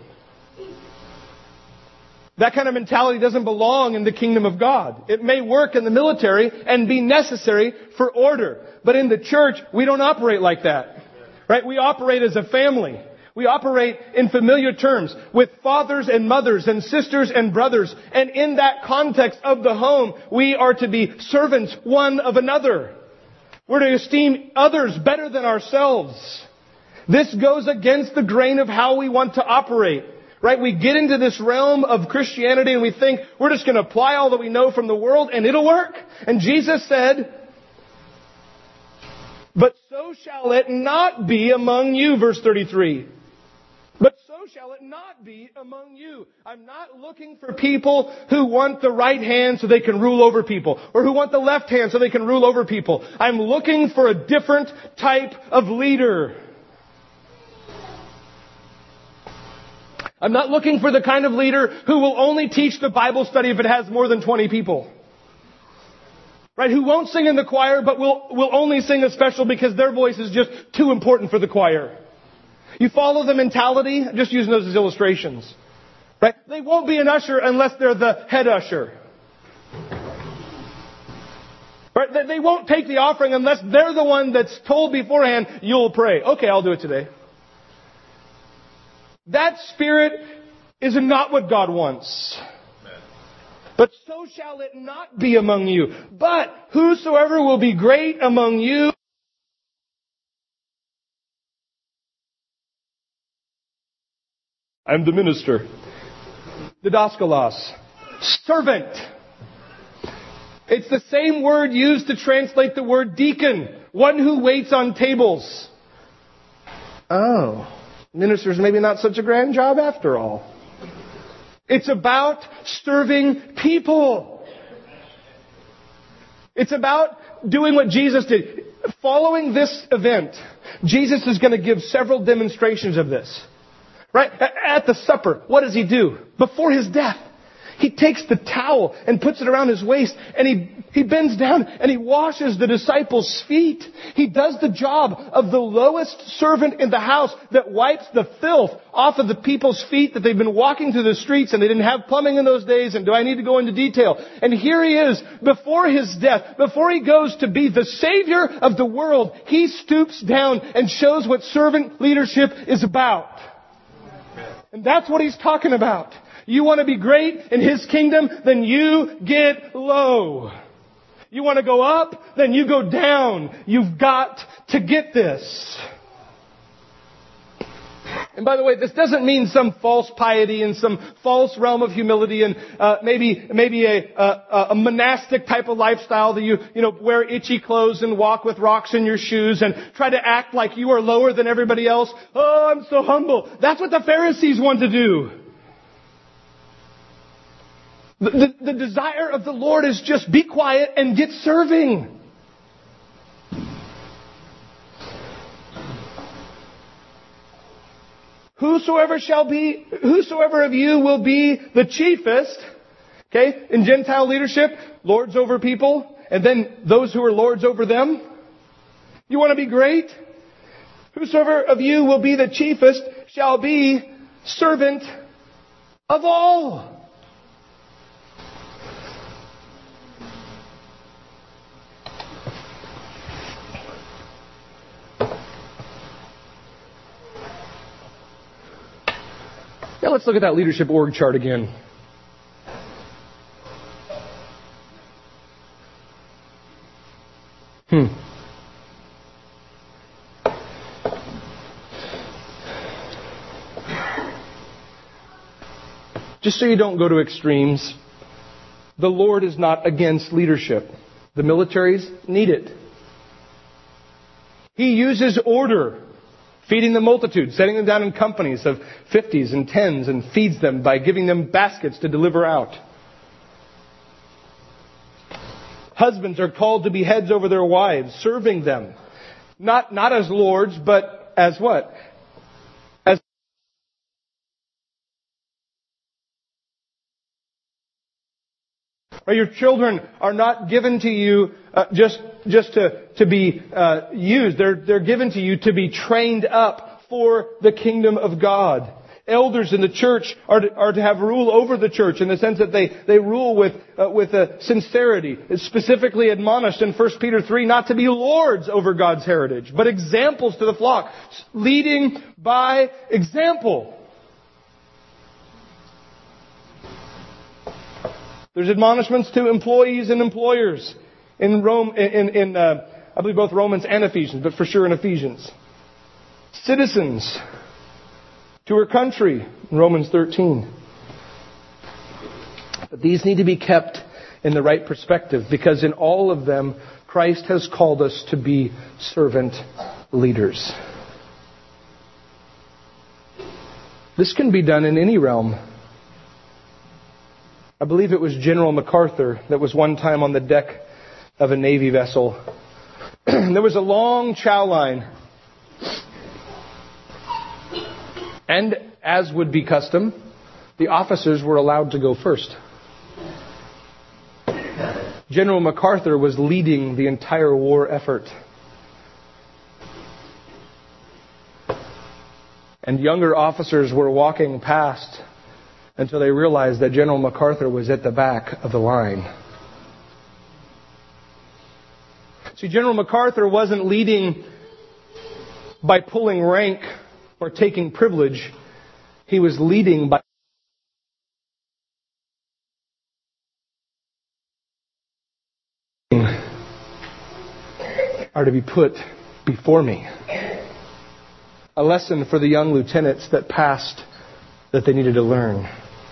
That kind of mentality doesn't belong in the kingdom of God. It may work in the military and be necessary for order. But in the church, we don't operate like that. Right? We operate as a family. We operate in familiar terms with fathers and mothers and sisters and brothers. And in that context of the home, we are to be servants one of another. We're to esteem others better than ourselves. This goes against the grain of how we want to operate. Right? We get into this realm of Christianity and we think we're just going to apply all that we know from the world and it'll work. And Jesus said, but so shall it not be among you, verse thirty-three. But so shall it not be among you. I'm not looking for people who want the right hand so they can rule over people, or who want the left hand so they can rule over people. I'm looking for a different type of leader. I'm not looking for the kind of leader who will only teach the Bible study if it has more than twenty people. Right? Who won't sing in the choir, but will, will only sing a special because their voice is just too important for the choir. You follow the mentality? I'm just using those as illustrations. Right? They won't be an usher unless they're the head usher. Right? They won't take the offering unless they're the one that's told beforehand, you'll pray. Okay, I'll do it today. That spirit is not what God wants. But so shall it not be among you. But whosoever will be great among you, I'm the minister. Didaskalos. Servant. It's the same word used to translate the word deacon. One who waits on tables. Oh. Minister's maybe not such a grand job after all. It's about serving people. It's about doing what Jesus did. Following this event, Jesus is going to give several demonstrations of this. Right? At the supper, what does he do? Before his death, he takes the towel and puts it around his waist, and he, he bends down and he washes the disciples' feet. He does the job of the lowest servant in the house that wipes the filth off of the people's feet that they've been walking through the streets, and they didn't have plumbing in those days, and do I need to go into detail? And here he is, before his death, before he goes to be the Savior of the world, he stoops down and shows what servant leadership is about. And that's what he's talking about. You want to be great in His kingdom? Then you get low. You want to go up? Then you go down. You've got to get this. And by the way, this doesn't mean some false piety and some false realm of humility and uh, maybe maybe a, a a monastic type of lifestyle that you you know wear itchy clothes and walk with rocks in your shoes and try to act like you are lower than everybody else. Oh, I'm so humble. That's what the Pharisees want to do. The, the, the desire of the Lord is just be quiet and get serving. Whosoever shall be, whosoever of you will be the chiefest, okay, in Gentile leadership, lords over people, and then those who are lords over them. You want to be great? Whosoever of you will be the chiefest shall be servant of all. Now let's look at that leadership org chart again. Hmm. Just so you don't go to extremes, the Lord is not against leadership. The militaries need it. He uses order. Feeding the multitude, setting them down in companies of fifties and tens and feeds them by giving them baskets to deliver out. Husbands are called to be heads over their wives, serving them. Not, not as lords, but as what? As Or your children are not given to you uh, just just to to be uh, used. They're they're given to you to be trained up for the kingdom of God. Elders in the church are to, are to have rule over the church in the sense that they they rule with uh, with a sincerity. It's specifically admonished in First Peter three not to be lords over God's heritage, but examples to the flock, leading by example. There's admonishments to employees and employers in Rome, in, in uh, I believe both Romans and Ephesians, but for sure in Ephesians. Citizens to her country, in Romans thirteen. But these need to be kept in the right perspective, because in all of them, Christ has called us to be servant leaders. This can be done in any realm. I believe it was General MacArthur that was one time on the deck of a Navy vessel. There was a long chow line. And as would be custom, the officers were allowed to go first. General MacArthur was leading the entire war effort. And younger officers were walking past until they realized that General MacArthur was at the back of the line. See, General MacArthur wasn't leading by pulling rank or taking privilege. He was leading by are to be put before me. A lesson for the young lieutenants that passed that they needed to learn.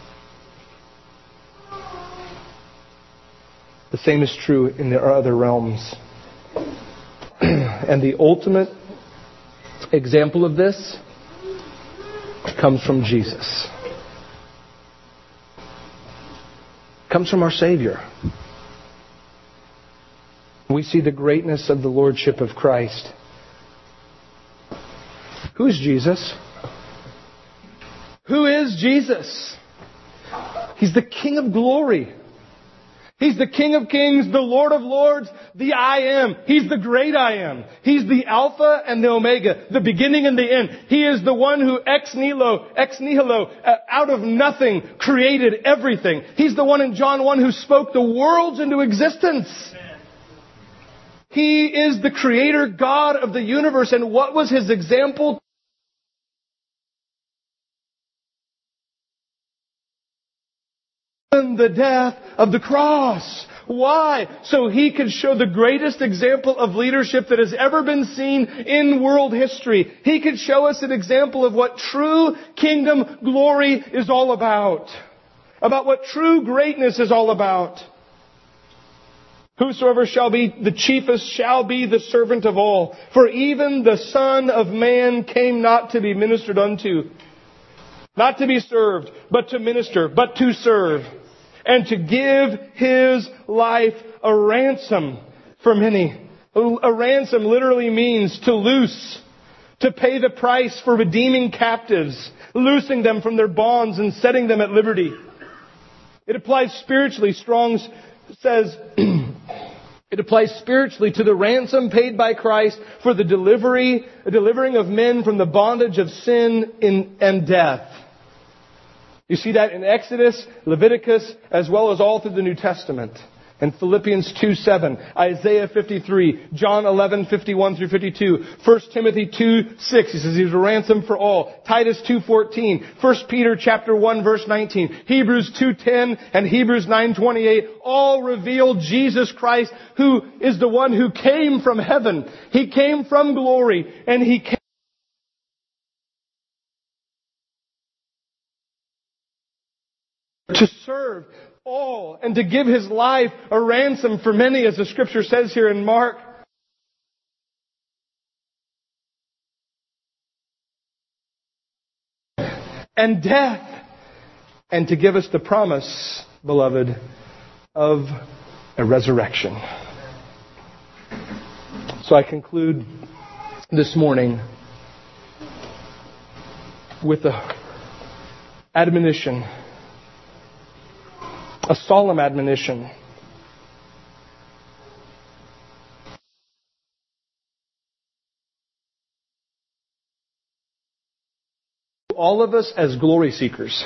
The same is true in the other realms. And the ultimate example of this comes from Jesus. It comes from our Savior. We see the greatness of the Lordship of Christ. Who's Jesus? Who is Jesus? He's the King of glory. He's the King of kings, the Lord of lords, the I am. He's the great I am. He's the Alpha and the Omega, the beginning and the end. He is the one who ex nihilo, ex nihilo, uh, out of nothing, created everything. He's the one in John one who spoke the worlds into existence. He is the creator God of the universe. And what was His example? even the death of the cross. Why? So He could show the greatest example of leadership that has ever been seen in world history. He could show us an example of what true kingdom glory is all about. About what true greatness is all about. Whosoever shall be the chiefest shall be the servant of all. For even the Son of Man came not to be ministered unto, not to be served, but to minister, but to serve, and to give His life a ransom for many. A ransom literally means to loose, to pay the price for redeeming captives, loosing them from their bonds and setting them at liberty. It applies spiritually. Strong's says it applies spiritually to the ransom paid by Christ for the delivery, the delivering of men from the bondage of sin in, and death. You see that in Exodus, Leviticus, as well as all through the New Testament. In Philippians two seven, Isaiah fifty-three, John eleven fifty-one through fifty-two, First Timothy two six, he says He's a ransom for all. Titus two fourteen, First Peter chapter one verse nineteen, Hebrews two ten, and Hebrews nine twenty-eight, all reveal Jesus Christ, who is the one who came from heaven. He came from glory, and He came to serve all and to give His life a ransom for many, as the Scripture says here in Mark. And death. And to give us the promise, beloved, of a resurrection. So I conclude this morning with a admonition. A solemn admonition. All of us as glory seekers,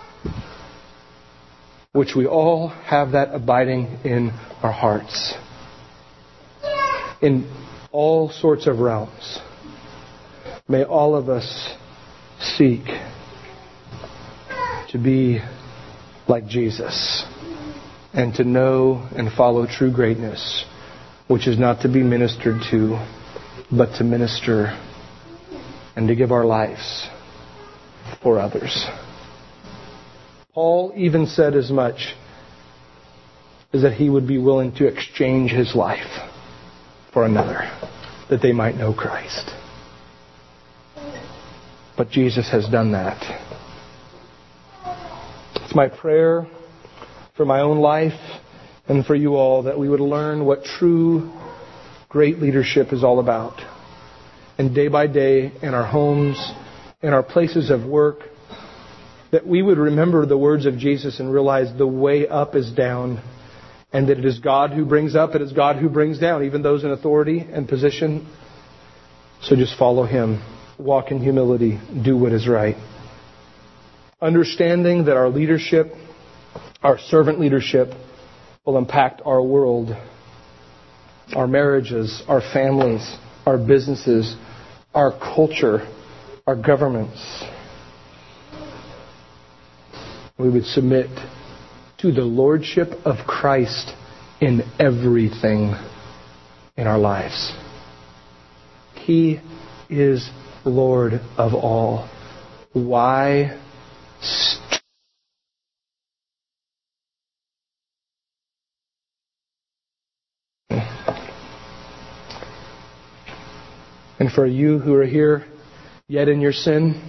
which we all have that abiding in our hearts, in all sorts of realms, may all of us seek to be like Jesus, and to know and follow true greatness, which is not to be ministered to, but to minister and to give our lives for others. Paul even said as much as that he would be willing to exchange his life for another, that they might know Christ. But Jesus has done that. It's my prayer for my own life and for you all that we would learn what true great leadership is all about. And day by day, in our homes, in our places of work, that we would remember the words of Jesus and realize the way up is down, and that it is God who brings up, it is God who brings down, even those in authority and position. So just follow Him. Walk in humility. Do what is right. Understanding that our leadership, our servant leadership, will impact our world, our marriages, our families, our businesses, our culture, our governments. We would submit to the lordship of Christ in everything in our lives. He is Lord of all. Why? And for you who are here yet in your sin,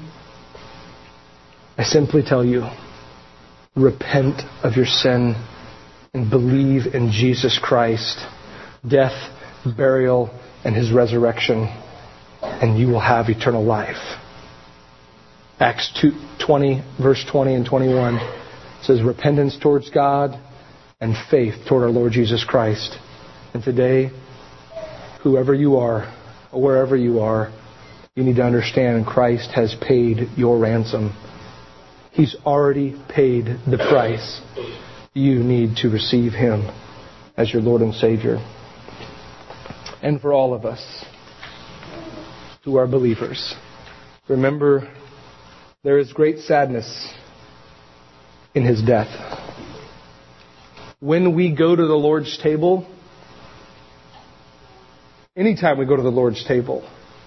I simply tell you, repent of your sin and believe in Jesus Christ, death, burial, and His resurrection, and you will have eternal life. Acts two twenty, verse twenty and twenty-one says repentance towards God and faith toward our Lord Jesus Christ. And today, whoever you are, or wherever you are, you need to understand Christ has paid your ransom. He's already paid the price. You need to receive Him as your Lord and Savior. And for all of us who are believers, remember there is great sadness in His death. when we go to the Lord's table, anytime we go to the Lord's table,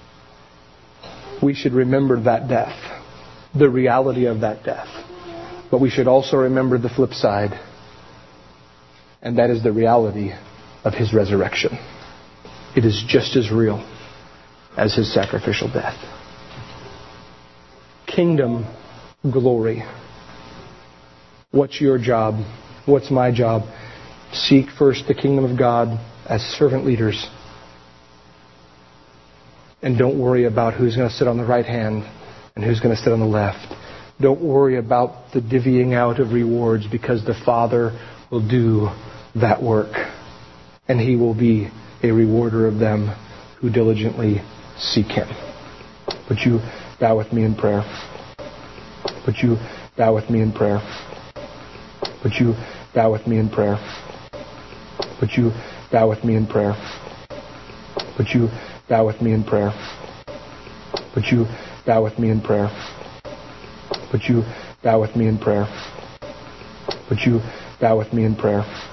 we should remember that death, the reality of that death. But we should also remember the flip side, and that is the reality of His resurrection. It is just as real as His sacrificial death. Kingdom glory. What's your job? What's my job? Seek first the kingdom of God as servant leaders. And don't worry about who's going to sit on the right hand and who's going to sit on the left. Don't worry about the divvying out of rewards, because the Father will do that work. And He will be a rewarder of them who diligently seek Him. Would you bow with me in prayer? Would you bow with me in prayer? Would you bow with me in prayer? Would you bow with me in prayer? Would you bow with me in prayer? Would you bow with me in prayer? Would you bow with me in prayer? Would you bow with me in prayer?